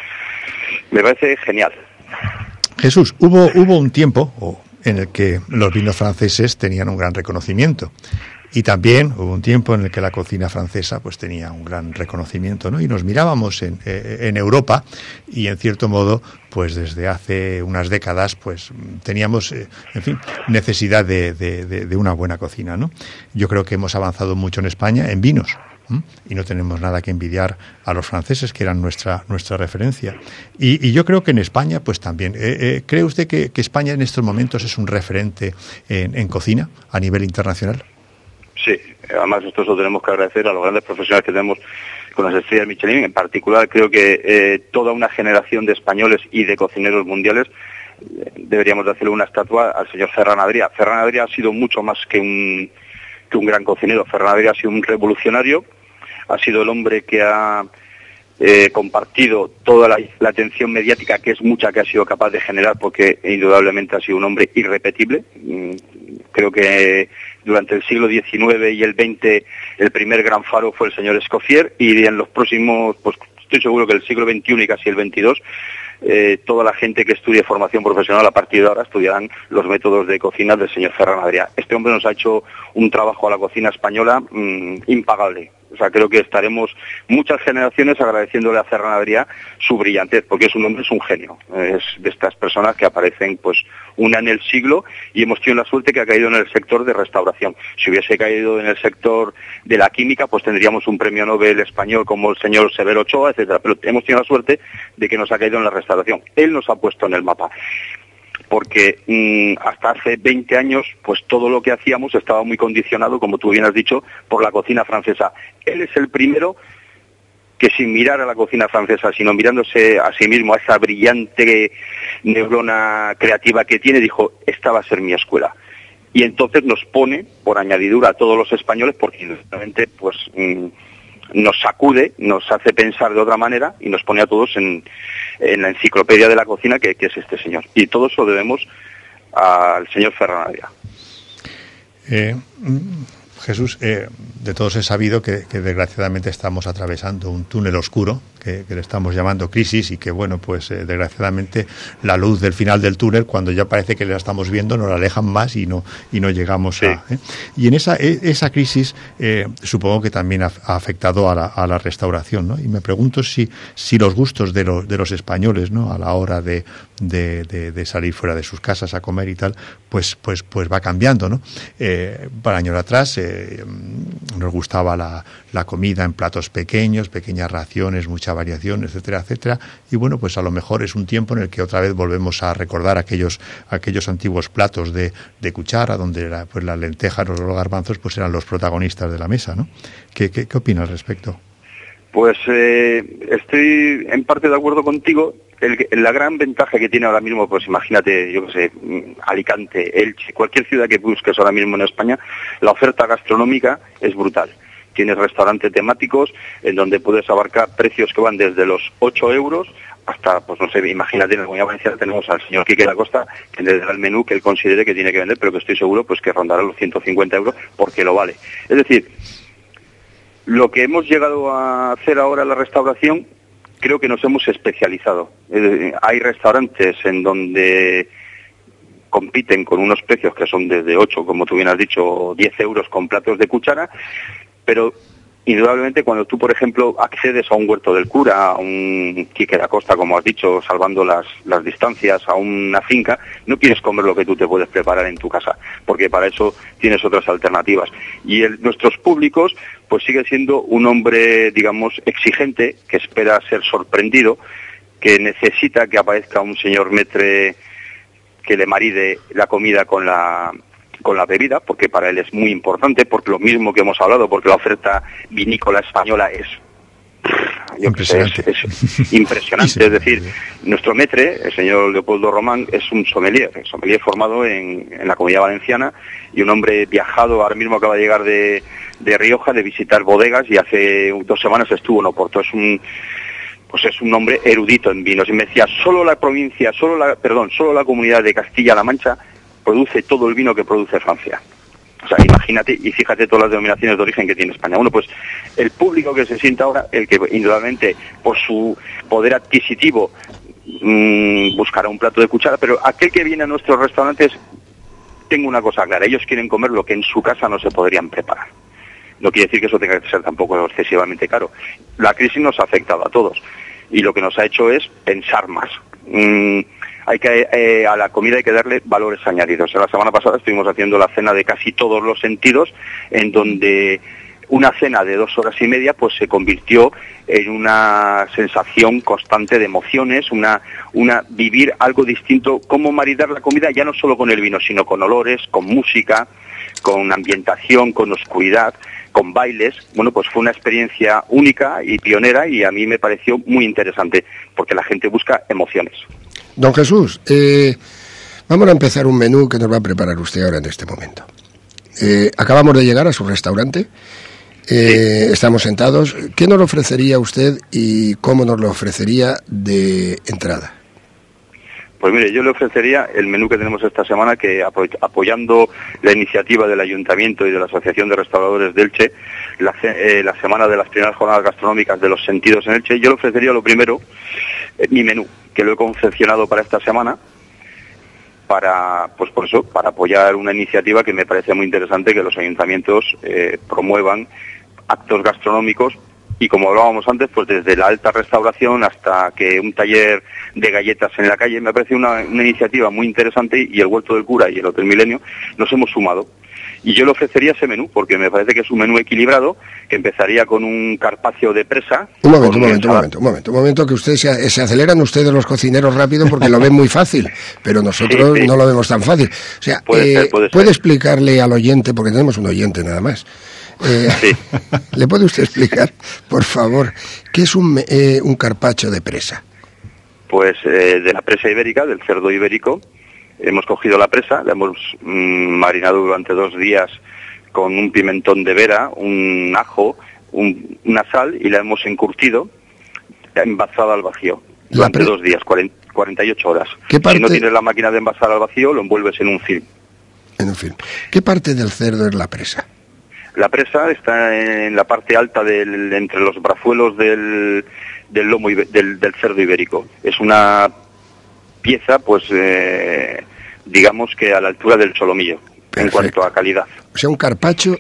S11: Me parece genial.
S3: Jesús, hubo, hubo un tiempo en el que los vinos franceses tenían un gran reconocimiento. Y también hubo un tiempo en el que la cocina francesa pues tenía un gran reconocimiento, ¿no? Y nos mirábamos en, en Europa y en cierto modo pues desde hace unas décadas pues teníamos, en fin, necesidad de, de, de, de una buena cocina, ¿no? Yo creo que hemos avanzado mucho en España en vinos, ¿m? Y no tenemos nada que envidiar a los franceses, que eran nuestra nuestra referencia. Y, y yo creo que en España pues también. Eh, eh, ¿Cree usted que, que España en estos momentos es un referente en, en cocina a nivel internacional?
S11: Sí, además esto lo tenemos que agradecer a los grandes profesionales que tenemos con las estrellas Michelin. En particular, creo que eh, toda una generación de españoles y de cocineros mundiales eh, deberíamos de hacerle una estatua al señor Ferran Adrià. Ferran Adrià ha sido mucho más que un, que un gran cocinero. Ferran Adrià ha sido un revolucionario, ha sido el hombre que ha eh, compartido toda la, la atención mediática, que es mucha, que ha sido capaz de generar, porque indudablemente ha sido un hombre irrepetible. Mm, creo que durante el siglo diecinueve y el veinte el primer gran faro fue el señor Escoffier, y en los próximos, pues estoy seguro que el siglo veintiuno y casi el veintidós, eh, toda la gente que estudie formación profesional a partir de ahora estudiarán los métodos de cocina del señor Ferran Adrià. Este hombre nos ha hecho un trabajo a la cocina española mmm, impagable. O sea, creo que estaremos muchas generaciones agradeciéndole a Ferran Adrià su brillantez, porque es un hombre, es un genio. Es de estas personas que aparecen, pues, una en el siglo, y hemos tenido la suerte que ha caído en el sector de restauración. Si hubiese caído en el sector de la química, pues tendríamos un premio Nobel español como el señor Severo Ochoa, etcétera. Pero hemos tenido la suerte de que nos ha caído en la restauración. Él nos ha puesto en el mapa. Porque mmm, hasta hace veinte años, pues todo lo que hacíamos estaba muy condicionado, como tú bien has dicho, por la cocina francesa. Él es el primero que, sin mirar a la cocina francesa, sino mirándose a sí mismo, a esa brillante neurona creativa que tiene, dijo, esta va a ser mi escuela. Y entonces nos pone, por añadidura, a todos los españoles, porque realmente, pues, mmm, nos sacude, nos hace pensar de otra manera y nos pone a todos en, en la enciclopedia de la cocina que, que es este señor. Y todo eso lo debemos al señor Ferran Adrià.
S3: Eh, Jesús, eh, de todos he sabido que, que desgraciadamente estamos atravesando un túnel oscuro que, que le estamos llamando crisis, y que, bueno, pues eh, desgraciadamente la luz del final del túnel, cuando ya parece que la estamos viendo, nos la alejan más y no y no llegamos sí. a... ¿eh? Y en esa esa crisis eh, supongo que también ha, ha afectado a la, a la restauración, ¿no? Y me pregunto si si los gustos de los de los españoles, ¿no?, a la hora de de, de, de salir fuera de sus casas a comer y tal, pues pues pues va cambiando, ¿no? Eh, para años atrás eh, nos gustaba la, la comida en platos pequeños, pequeñas raciones, mucha variación, etcétera, etcétera, y bueno, pues a lo mejor es un tiempo en el que otra vez volvemos a recordar aquellos aquellos antiguos platos de, de cuchara, donde la, pues las lentejas o los garbanzos pues eran los protagonistas de la mesa, ¿no? ¿Qué, qué, qué opinas al respecto?
S11: Pues eh, estoy en parte de acuerdo contigo. El, la gran ventaja que tiene ahora mismo, pues imagínate, yo qué sé, Alicante, Elche, cualquier ciudad que busques ahora mismo en España, la oferta gastronómica es brutal. Tienes restaurantes temáticos en donde puedes abarcar precios que van desde los ocho euros hasta, pues no sé, imagínate, en la Comunidad Valenciana tenemos al señor Quique da Costa, que le dará el menú que él considere que tiene que vender, pero que estoy seguro pues que rondará los ciento cincuenta euros porque lo vale. Es decir, lo que hemos llegado a hacer ahora en la restauración, creo que nos hemos especializado. Eh, hay restaurantes en donde compiten con unos precios que son desde ocho, como tú bien has dicho, diez euros con platos de cuchara, pero indudablemente cuando tú, por ejemplo, accedes a un Huerto del Cura, a un Quique da Costa, como has dicho, salvando las, las distancias, a una finca, no quieres comer lo que tú te puedes preparar en tu casa, porque para eso tienes otras alternativas. Y el, nuestros públicos, pues sigue siendo un hombre, digamos, exigente, que espera ser sorprendido, que necesita que aparezca un señor maître que le maride la comida con la... con la bebida, porque para él es muy importante, porque lo mismo que hemos hablado, porque la oferta vinícola española es, yo impresionante. Sé, es, es impresionante. Sí, es decir, nuestro maître, el señor Leopoldo Román, es un sommelier, un sommelier formado en, en la Comunidad Valenciana, y un hombre viajado, ahora mismo acaba de llegar de, de Rioja, de visitar bodegas, y hace dos semanas estuvo en Oporto. Es un pues es un hombre erudito en vinos, y me decía, solo la provincia, solo la, perdón, solo la comunidad de Castilla-La Mancha produce todo el vino que produce Francia. O sea, imagínate, y fíjate todas las denominaciones de origen que tiene España. Bueno, pues el público que se sienta ahora, el que indudablemente por su poder adquisitivo mmm, buscará un plato de cuchara, pero aquel que viene a nuestros restaurantes, tengo una cosa clara, ellos quieren comer lo que en su casa no se podrían preparar. No quiere decir que eso tenga que ser tampoco excesivamente caro. La crisis nos ha afectado a todos, y lo que nos ha hecho es pensar más. Mm, hay que eh, a la comida hay que darle valores añadidos. La semana pasada estuvimos haciendo la cena de casi todos los sentidos, en donde una cena de dos horas y media pues se convirtió en una sensación constante de emociones, una una vivir algo distinto, cómo maridar la comida ya no solo con el vino, sino con olores, con música, con ambientación, con oscuridad, con bailes. Bueno, pues fue una experiencia única y pionera, y a mí me pareció muy interesante, porque la gente busca emociones.
S2: Don Jesús, eh, vamos a empezar un menú que nos va a preparar usted ahora en este momento. Eh, acabamos de llegar a su restaurante, eh, sí. Estamos sentados. ¿Qué nos ofrecería usted y cómo nos lo ofrecería de entrada?
S11: Pues mire, yo le ofrecería el menú que tenemos esta semana, que apoyando la iniciativa del Ayuntamiento y de la Asociación de Restauradores de Elche, la, eh, la semana de las primeras jornadas gastronómicas de los sentidos en Elche, yo le ofrecería lo primero, eh, mi menú, que lo he confeccionado para esta semana, para, pues por eso, para apoyar una iniciativa que me parece muy interesante, que los ayuntamientos eh, promuevan actos gastronómicos. Y como hablábamos antes, pues desde la alta restauración hasta que un taller de galletas en la calle, me parece una, una iniciativa muy interesante, y el Huerto del Cura y el Hotel Milenio nos hemos sumado. Y yo le ofrecería ese menú, porque me parece que es un menú equilibrado, que empezaría con un carpaccio de presa.
S2: Un momento, un momento, un momento, un momento, un momento, que ustedes se, se aceleran ustedes los cocineros rápido porque lo ven muy fácil, pero nosotros sí, sí. no lo vemos tan fácil. O sea, puede, eh, ser, puede, puede ser. explicarle al oyente, porque tenemos un oyente nada más. Eh, sí. ¿Le puede usted explicar, por favor, qué es un, eh, un carpaccio de presa?
S11: Pues eh, de la presa ibérica, del cerdo ibérico. Hemos cogido la presa, la hemos mmm, marinado durante dos días con un pimentón de vera, un ajo, un, una sal, y la hemos encurtido, envasada al vacío, durante pre... dos días, cuarenta y ocho horas. ¿Qué parte... Si no tienes la máquina de envasar al vacío, lo envuelves en un film.
S2: En un film. ¿Qué parte del cerdo es la presa?
S11: La presa está en la parte alta del, entre los brazuelos del, del lomo del, del cerdo ibérico. Es una pieza, pues, eh, digamos que a la altura del solomillo. Perfecto. En cuanto a calidad.
S2: O sea, un carpaccio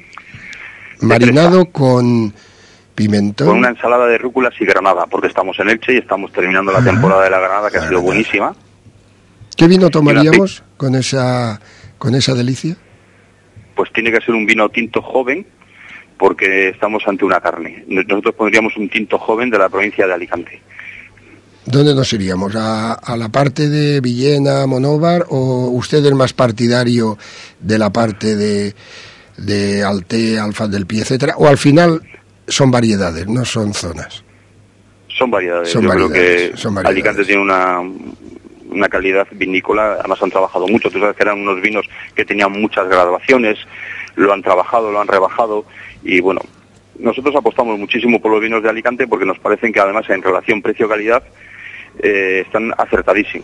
S2: marinado con pimentón.
S11: Con una ensalada de rúculas y granada, porque estamos en Elche y estamos terminando la Ajá. temporada de la granada, que la ha sido granada. buenísima.
S2: ¿Qué vino tomaríamos con esa, con esa delicia?
S11: Pues tiene que ser un vino tinto joven, porque estamos ante una carne. Nosotros pondríamos un tinto joven de la provincia de Alicante.
S2: ¿Dónde nos iríamos? ¿A, a la parte de Villena, Monóvar, o usted es más partidario de la parte de, de Alté, Alfaz del Pi, etcétera? ¿O al final son variedades, no son zonas?
S11: Son variedades.
S2: Son
S11: Yo
S2: variedades,
S11: creo que
S2: son variedades.
S11: Alicante tiene una... una calidad vinícola, además han trabajado mucho. Tú sabes que eran unos vinos que tenían muchas graduaciones, lo han trabajado, lo han rebajado, y bueno, nosotros apostamos muchísimo por los vinos de Alicante, porque nos parecen que además en relación precio-calidad eh, están acertadísimos.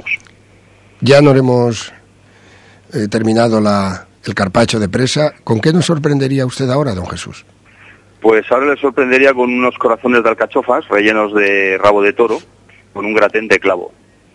S2: Ya no hemos eh, terminado la, el carpaccio de presa. ¿Con qué nos sorprendería usted ahora, don Jesús?
S11: Pues ahora le sorprendería con unos corazones de alcachofas rellenos de rabo de toro, con un gratén de clavo.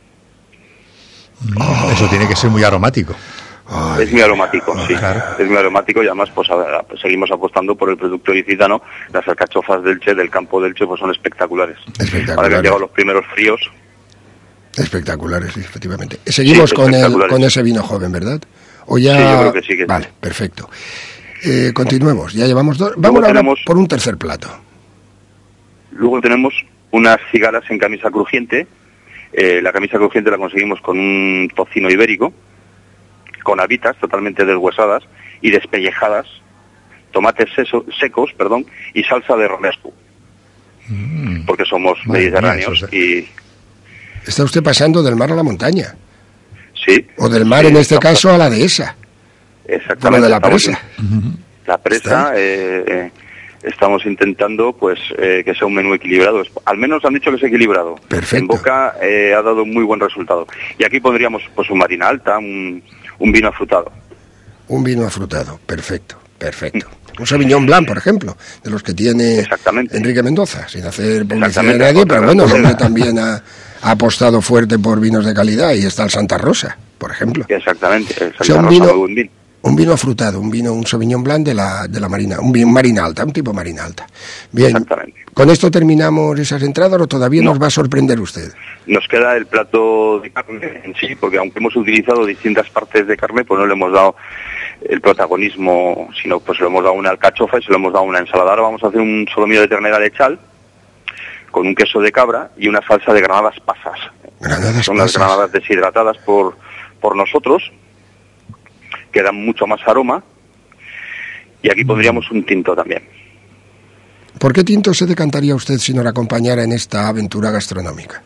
S3: Oh. Eso tiene que ser muy aromático.
S11: Ay, es muy aromático, sí. Claro. Es muy aromático, y además pues a, a, seguimos apostando por el producto ilicitano. Las alcachofas del Elche, del campo del Elche, pues son espectaculares.
S2: Espectaculares.
S11: Ahora que han llegado los primeros fríos.
S2: Espectaculares, sí, efectivamente. Seguimos sí, con el con ese vino joven, ¿verdad? O ya...
S11: Sí, yo creo que sí. Que
S2: vale, perfecto. Eh, continuemos, ya llevamos dos. Vamos ahora tenemos... por un tercer plato.
S11: Luego tenemos unas cigalas en camisa crujiente. Eh, la camisa crujiente la conseguimos con un tocino ibérico, con habitas totalmente deshuesadas y despellejadas, tomates seso, secos, perdón, y salsa de romesco, mm. porque somos Madre mediterráneos. Mía, y
S2: está usted pasando del mar a la montaña.
S11: Sí.
S2: O del mar,
S11: sí,
S2: en este caso, a la dehesa.
S11: Exactamente.
S2: De la presa.
S11: La presa, eh, eh, estamos intentando pues eh, que sea un menú equilibrado. Al menos han dicho que es equilibrado.
S2: Perfecto.
S11: En boca eh, ha dado muy buen resultado. Y aquí pondríamos pues un marina alta, un, un vino afrutado.
S2: Un vino afrutado, perfecto, perfecto. Un Sauvignon Blanc, por ejemplo, de los que tiene Enrique Mendoza, sin hacer publicidad de nadie, pero bueno, el hombre también ha, ha apostado fuerte por vinos de calidad, y está el Santa Rosa, por ejemplo.
S11: Exactamente, el Santa
S2: O sea, un
S11: Rosa,
S2: vino,
S11: muy buen vino.
S2: Un vino afrutado, un vino, un Sauvignon Blanc de la, de la Marina, un, vino, un Marina Alta, un tipo Marina Alta. Bien, ¿con esto terminamos esas entradas o todavía no. nos va a sorprender usted?
S11: Nos queda el plato de carne en sí, porque aunque hemos utilizado distintas partes de carne, pues no le hemos dado el protagonismo, sino pues le hemos dado una alcachofa y se lo hemos dado una ensalada. Ahora vamos a hacer un solomillo de ternera lechal con un queso de cabra y una salsa de granadas pasas.
S2: Granadas
S11: Son
S2: pasas.
S11: las granadas deshidratadas por, por nosotros, que dan mucho más aroma, y aquí pondríamos un tinto también.
S2: ¿Por qué tinto se decantaría usted si nos acompañara en esta aventura gastronómica?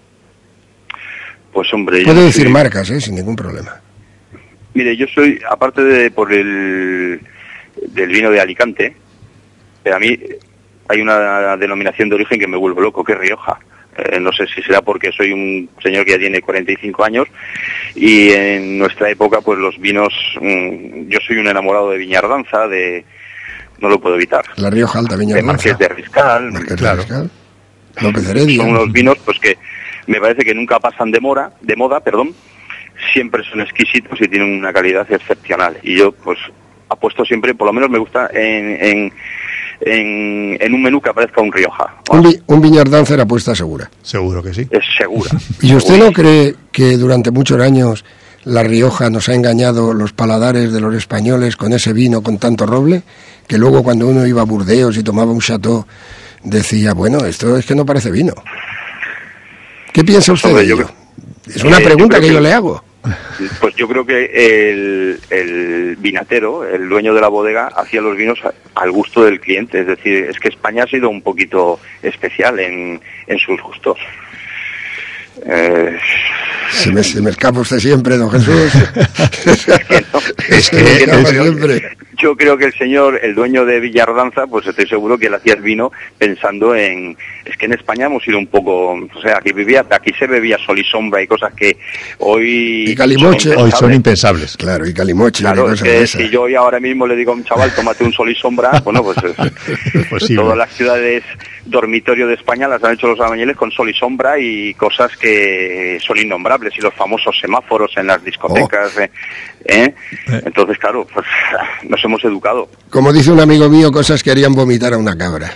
S11: Pues hombre...
S2: Puede
S11: yo
S2: decir
S11: soy,
S2: marcas, ¿eh? Sin ningún problema.
S11: Mire, yo soy, aparte de por el del vino de Alicante, pero a mí hay una denominación de origen que me vuelve loco, que es Rioja. Eh, no sé si será porque soy un señor que ya tiene cuarenta y cinco años, y en nuestra época pues los vinos, mmm, yo soy un enamorado de Viñardanza, de no lo puedo evitar.
S2: La Rioja Alta,
S11: de
S2: Viñardanza.
S11: Marqués de Riscal,
S2: Marqués
S11: claro.
S2: de Riscal. López Heredia.
S11: Son unos vinos pues que me parece que nunca pasan de moda, de moda, perdón. Siempre son exquisitos y tienen una calidad excepcional. Y yo pues apuesto siempre, por lo menos me gusta en en, en, en un menú que aparezca un Rioja.
S2: Un, vi, un Viñardanza era apuesta segura.
S3: Seguro que sí.
S11: Es segura.
S2: ¿Y usted no cree que durante muchos años la Rioja nos ha engañado los paladares de los españoles con ese vino con tanto roble? Que luego cuando uno iba a Burdeos y tomaba un chateau decía, bueno, esto es que no parece vino. ¿Qué piensa usted de ello? Es una
S11: eh,
S2: pregunta
S11: yo
S2: que
S11: que,
S2: yo le hago.
S11: Pues yo creo que el, el vinatero, el dueño de la bodega, hacía los vinos al gusto del cliente. Es decir, es que España ha sido un poquito especial en, en sus gustos. Eh...
S2: Se me, se me escapa usted siempre, don Jesús.
S11: Es que no.
S2: Es que me escapa siempre.
S11: Yo creo que el señor, el dueño de Villardanza, pues estoy seguro que él hacía el vino pensando en... Es que en España hemos ido un poco... O sea, aquí vivía, aquí se bebía sol y sombra y cosas que hoy...
S2: Y calimoche.
S3: Hoy son impensables.
S2: Claro, y calimoche.
S11: Claro,
S2: y
S11: es que si yo hoy ahora mismo le digo a un chaval, tómate un sol y sombra, bueno, pues... Es, todas las ciudades dormitorio de España las han hecho los albañiles con sol y sombra y cosas que son innombrables, y los famosos semáforos en las discotecas, oh. eh, ¿eh? Entonces, claro, pues nos hemos educado.
S2: Como dice un amigo mío, cosas que harían vomitar a una cabra.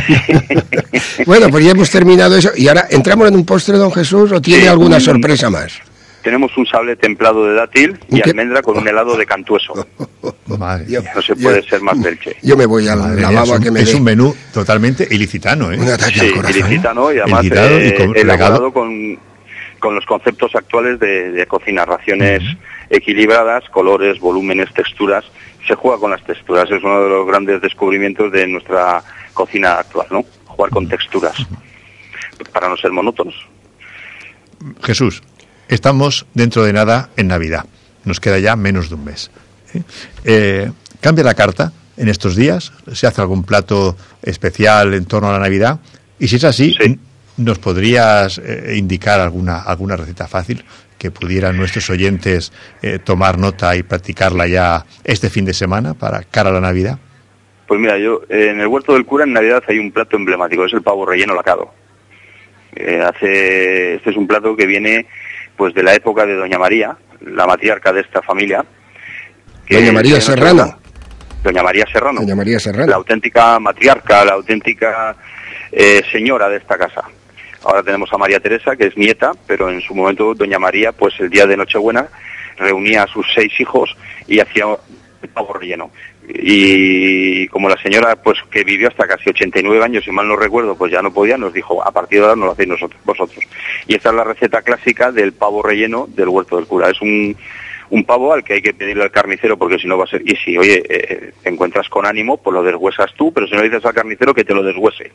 S2: Bueno, pues ya hemos terminado eso, y ahora, ¿entramos en un postre, don Jesús, o tiene sí, alguna un... sorpresa más?
S11: Tenemos un sable templado de dátil y ¿qué? almendra con un helado de cantueso.
S3: Madre
S11: yo, no se puede yo, ser más delche.
S2: Yo me voy al lavabo a que me
S3: Es
S2: dé.
S3: un menú totalmente ilicitano, ¿eh?
S2: Un ataque
S11: sí,
S2: al corazón.
S11: ilicitano, y además eh, y con, elaborado con, con los conceptos actuales de, de cocina, raciones uh-huh. equilibradas, colores, volúmenes, texturas. Se juega con las texturas, es uno de los grandes descubrimientos de nuestra cocina actual, ¿no? Jugar con texturas, uh-huh. para no ser monótonos.
S3: Jesús, estamos dentro de nada en Navidad. Nos queda ya menos de un mes. ¿Eh? Eh, ¿Cambia la carta en estos días? ¿Se hace algún plato especial en torno a la Navidad? Y si es así,
S11: sí.
S3: ¿nos podrías eh, indicar alguna, alguna receta fácil que pudieran nuestros oyentes eh, tomar nota y practicarla ya este fin de semana para cara a la Navidad?
S11: Pues mira, yo eh, en el Huerto del Cura en Navidad hay un plato emblemático, es el pavo relleno lacado. Eh, hace, este es un plato que viene pues de la época de Doña María, la matriarca de esta familia. Que
S2: Doña María Serrano.
S11: Doña María Serrano.
S2: Doña María Serrano.
S11: La auténtica matriarca, la auténtica eh, señora de esta casa. Ahora tenemos a María Teresa, que es nieta, pero en su momento Doña María, pues el día de Nochebuena, reunía a sus seis hijos y hacía el pavo relleno. Y como la señora, pues que vivió hasta casi ochenta y nueve años, si mal no recuerdo, pues ya no podía, nos dijo, a partir de ahora no lo hacéis nosotros, vosotros. Y esta es la receta clásica del pavo relleno del Huerto del Cura. Es un, un pavo al que hay que pedirle al carnicero, porque si no va a ser... Y si, oye, eh, te encuentras con ánimo, pues lo deshuesas tú, pero si no le dices al carnicero que te lo deshuese.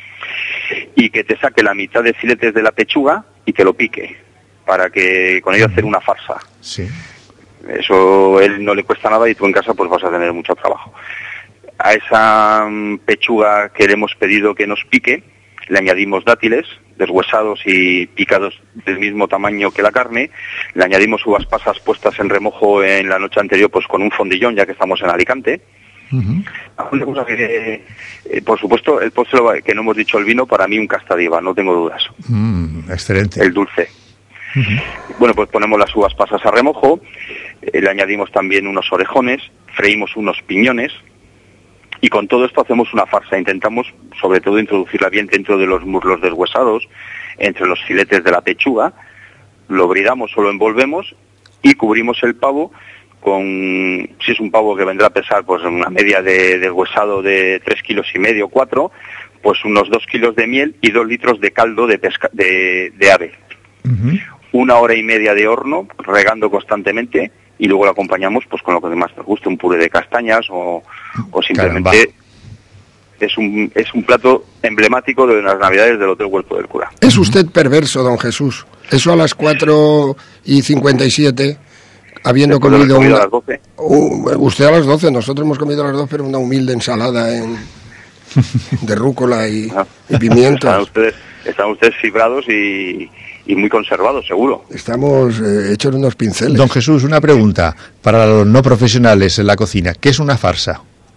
S11: Y que te saque la mitad de filetes de la pechuga y te lo pique, para que con ello hacer una farsa.
S3: Sí.
S11: Eso a él no le cuesta nada y tú en casa pues vas a tener mucho trabajo. a esa mm, pechuga que le hemos pedido que nos pique, le añadimos dátiles deshuesados y picados del mismo tamaño que la carne, le añadimos uvas pasas puestas en remojo en la noche anterior pues con un fondillón, ya que estamos en Alicante. Uh-huh. Una cosa que, eh, por supuesto, el postre que no hemos dicho, el vino, para mí un castadiva, no tengo dudas.
S3: Mm, excelente.
S11: El dulce. Uh-huh. Bueno, pues ponemos las uvas pasas a remojo, eh, le añadimos también unos orejones, freímos unos piñones, y con todo esto hacemos una farsa. Intentamos, sobre todo, introducirla bien dentro de los muslos deshuesados, entre los filetes de la pechuga, lo bridamos o lo envolvemos y cubrimos el pavo con, si es un pavo que vendrá a pesar pues una media de deshuesado de tres kilos y medio, cuatro, pues unos dos kilos de miel y dos litros de caldo de pesca, de, de ave. Uh-huh. Una hora y media de horno, regando constantemente, y luego lo acompañamos pues con lo que más nos guste, un puré de castañas o, o simplemente Caramba. es un es un plato emblemático de las Navidades del Hotel Huerto del Cura.
S2: Es usted perverso, don Jesús. Eso a las cuatro y cincuenta y siete, habiendo
S11: Después
S2: comido,
S11: comido
S2: una...
S11: a las doce.
S2: Uh, usted a las doce, nosotros hemos comido a las doce, pero una humilde ensalada en... de rúcula y, ah. y pimientos.
S11: Están ustedes, están ustedes fibrados y... y muy conservados, seguro.
S2: Estamos eh, hechos unos pinceles.
S3: Don Jesús, una pregunta para los no profesionales en la cocina. ¿Qué es una farsa?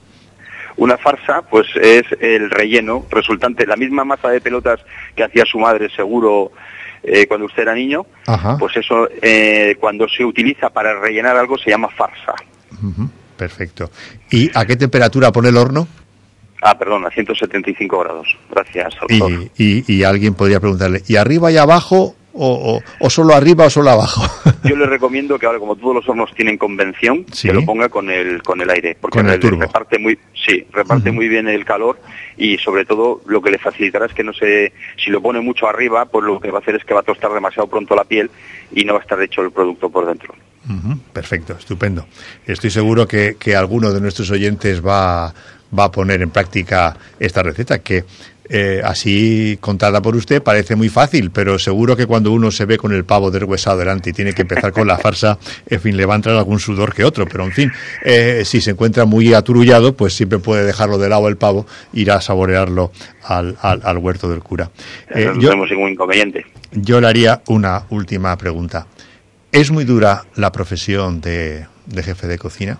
S11: Una farsa, pues es el relleno resultante, la misma masa de pelotas que hacía su madre, seguro, eh, cuando usted era niño. Ajá. Pues eso, eh, cuando se utiliza para rellenar algo, se llama farsa.
S3: Uh-huh. Perfecto. ¿Y a qué temperatura pone el horno?
S11: Ah, perdón, a ciento setenta y cinco grados. Gracias, doctor.
S3: Y, y, y alguien podría preguntarle, ¿y arriba y abajo o, o, o solo arriba o solo abajo?
S11: Yo le recomiendo que ahora, como todos los hornos tienen convención, ¿sí? que lo ponga con el con el aire, porque
S3: con el turbo.
S11: reparte muy, sí, reparte uh-huh. muy bien el calor y sobre todo lo que le facilitará es que no se, si lo pone mucho arriba, pues lo que va a hacer es que va a tostar demasiado pronto la piel y no va a estar hecho el producto por dentro.
S3: Uh-huh. Perfecto, estupendo. Estoy seguro que, que alguno de nuestros oyentes va a va a poner en práctica esta receta que eh, así contada por usted parece muy fácil, pero seguro que cuando uno se ve con el pavo deshuesado delante y tiene que empezar con la farsa, en fin, le va a entrar algún sudor que otro, pero en fin, eh, si se encuentra muy aturullado, pues siempre puede dejarlo de lado el pavo, ir a saborearlo al, al, al Huerto del Cura.
S11: Eh, no yo, tenemos ningún inconveniente.
S3: Yo le haría una última pregunta. ¿Es muy dura la profesión de, de jefe de cocina?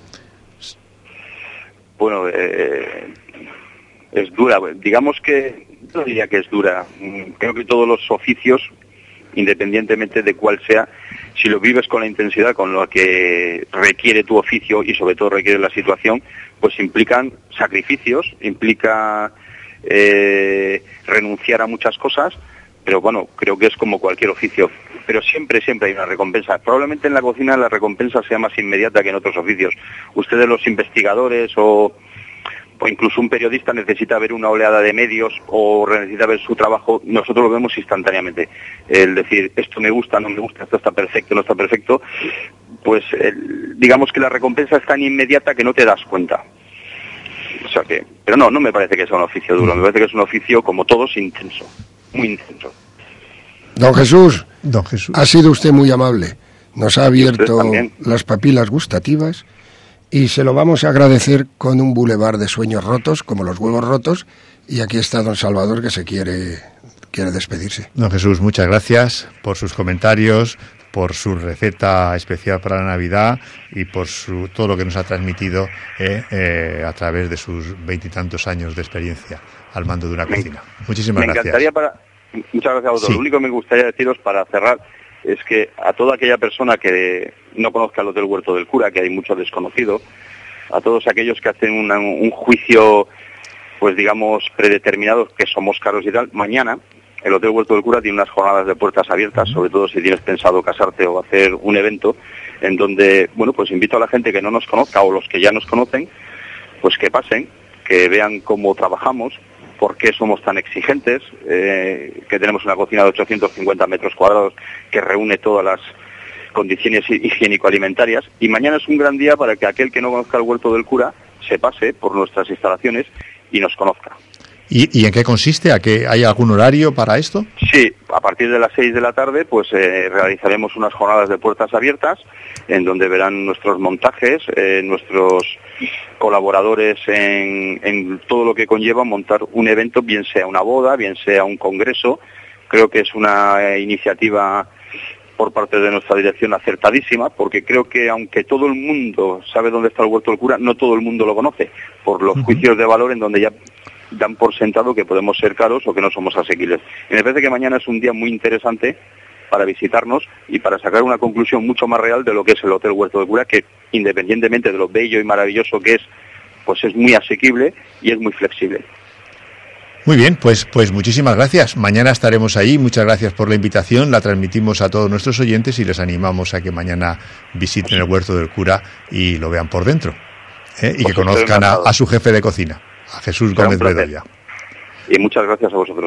S11: Bueno, eh, es dura. Digamos que, no diría que es dura. Creo que todos los oficios, independientemente de cuál sea, si lo vives con la intensidad con la que requiere tu oficio y sobre todo requiere la situación, pues implican sacrificios, implica eh, renunciar a muchas cosas, pero bueno, creo que es como cualquier oficio. Pero siempre, siempre hay una recompensa. Probablemente en la cocina la recompensa sea más inmediata que en otros oficios. Ustedes, los investigadores o, o incluso un periodista, necesita ver una oleada de medios o necesita ver su trabajo. Nosotros lo vemos instantáneamente. El decir, esto me gusta, no me gusta, esto está perfecto, no está perfecto. Pues el, digamos que la recompensa es tan inmediata que no te das cuenta. O sea que, pero no, no me parece que sea un oficio duro. Me parece que es un oficio, como todos, intenso. Muy intenso.
S2: Don Jesús,
S3: Don Jesús,
S2: ha sido usted muy amable. Nos ha abierto las papilas gustativas y se lo vamos a agradecer con un bulevar de sueños rotos, como los huevos rotos. Y aquí está don Salvador, que se quiere, quiere despedirse.
S3: Don Jesús, muchas gracias por sus comentarios, por su receta especial para la Navidad y por su, todo lo que nos ha transmitido eh, eh, a través de sus veintitantos años de experiencia al mando de una cocina. Muchísimas
S11: me
S3: gracias.
S11: Encantaría para... Muchas gracias a vosotros. Sí. Lo único que me gustaría deciros para cerrar es que a toda aquella persona que no conozca el Hotel Huerto del Cura, que hay mucho desconocido, a todos aquellos que hacen una, un juicio, pues digamos, predeterminado, que somos caros y tal, mañana el Hotel Huerto del Cura tiene unas jornadas de puertas abiertas, sobre todo si tienes pensado casarte o hacer un evento, en donde, bueno, pues invito a la gente que no nos conozca o los que ya nos conocen, pues que pasen, que vean cómo trabajamos, por qué somos tan exigentes, eh, que tenemos una cocina de ochocientos cincuenta metros cuadrados que reúne todas las condiciones higiénico-alimentarias, y mañana es un gran día para que aquel que no conozca el Huerto del Cura se pase por nuestras instalaciones y nos conozca.
S3: ¿Y, y en qué consiste? ¿A qué, ¿Hay algún horario para esto?
S11: Sí, a partir de las seis de la tarde pues eh, realizaremos unas jornadas de puertas abiertas en donde verán nuestros montajes, eh, nuestros colaboradores en, en todo lo que conlleva montar un evento, bien sea una boda, bien sea un congreso. Creo que es una eh, iniciativa por parte de nuestra dirección acertadísima, porque creo que aunque todo el mundo sabe dónde está el Huerto del Cura, no todo el mundo lo conoce, por los uh-huh. juicios de valor en donde ya dan por sentado que podemos ser caros o que no somos asequibles. Y me parece que mañana es un día muy interesante para visitarnos y para sacar una conclusión mucho más real de lo que es el Hotel Huerto del Cura, que independientemente de lo bello y maravilloso que es, pues es muy asequible y es muy flexible.
S3: Muy bien, pues, pues muchísimas gracias. Mañana estaremos ahí. Muchas gracias por la invitación. La transmitimos a todos nuestros oyentes y les animamos a que mañana visiten el Huerto del Cura y lo vean por dentro. ¿eh? Y pues que conozcan a, a su jefe de cocina, a Jesús Gómez Bedoya.
S11: Y muchas gracias a vosotros.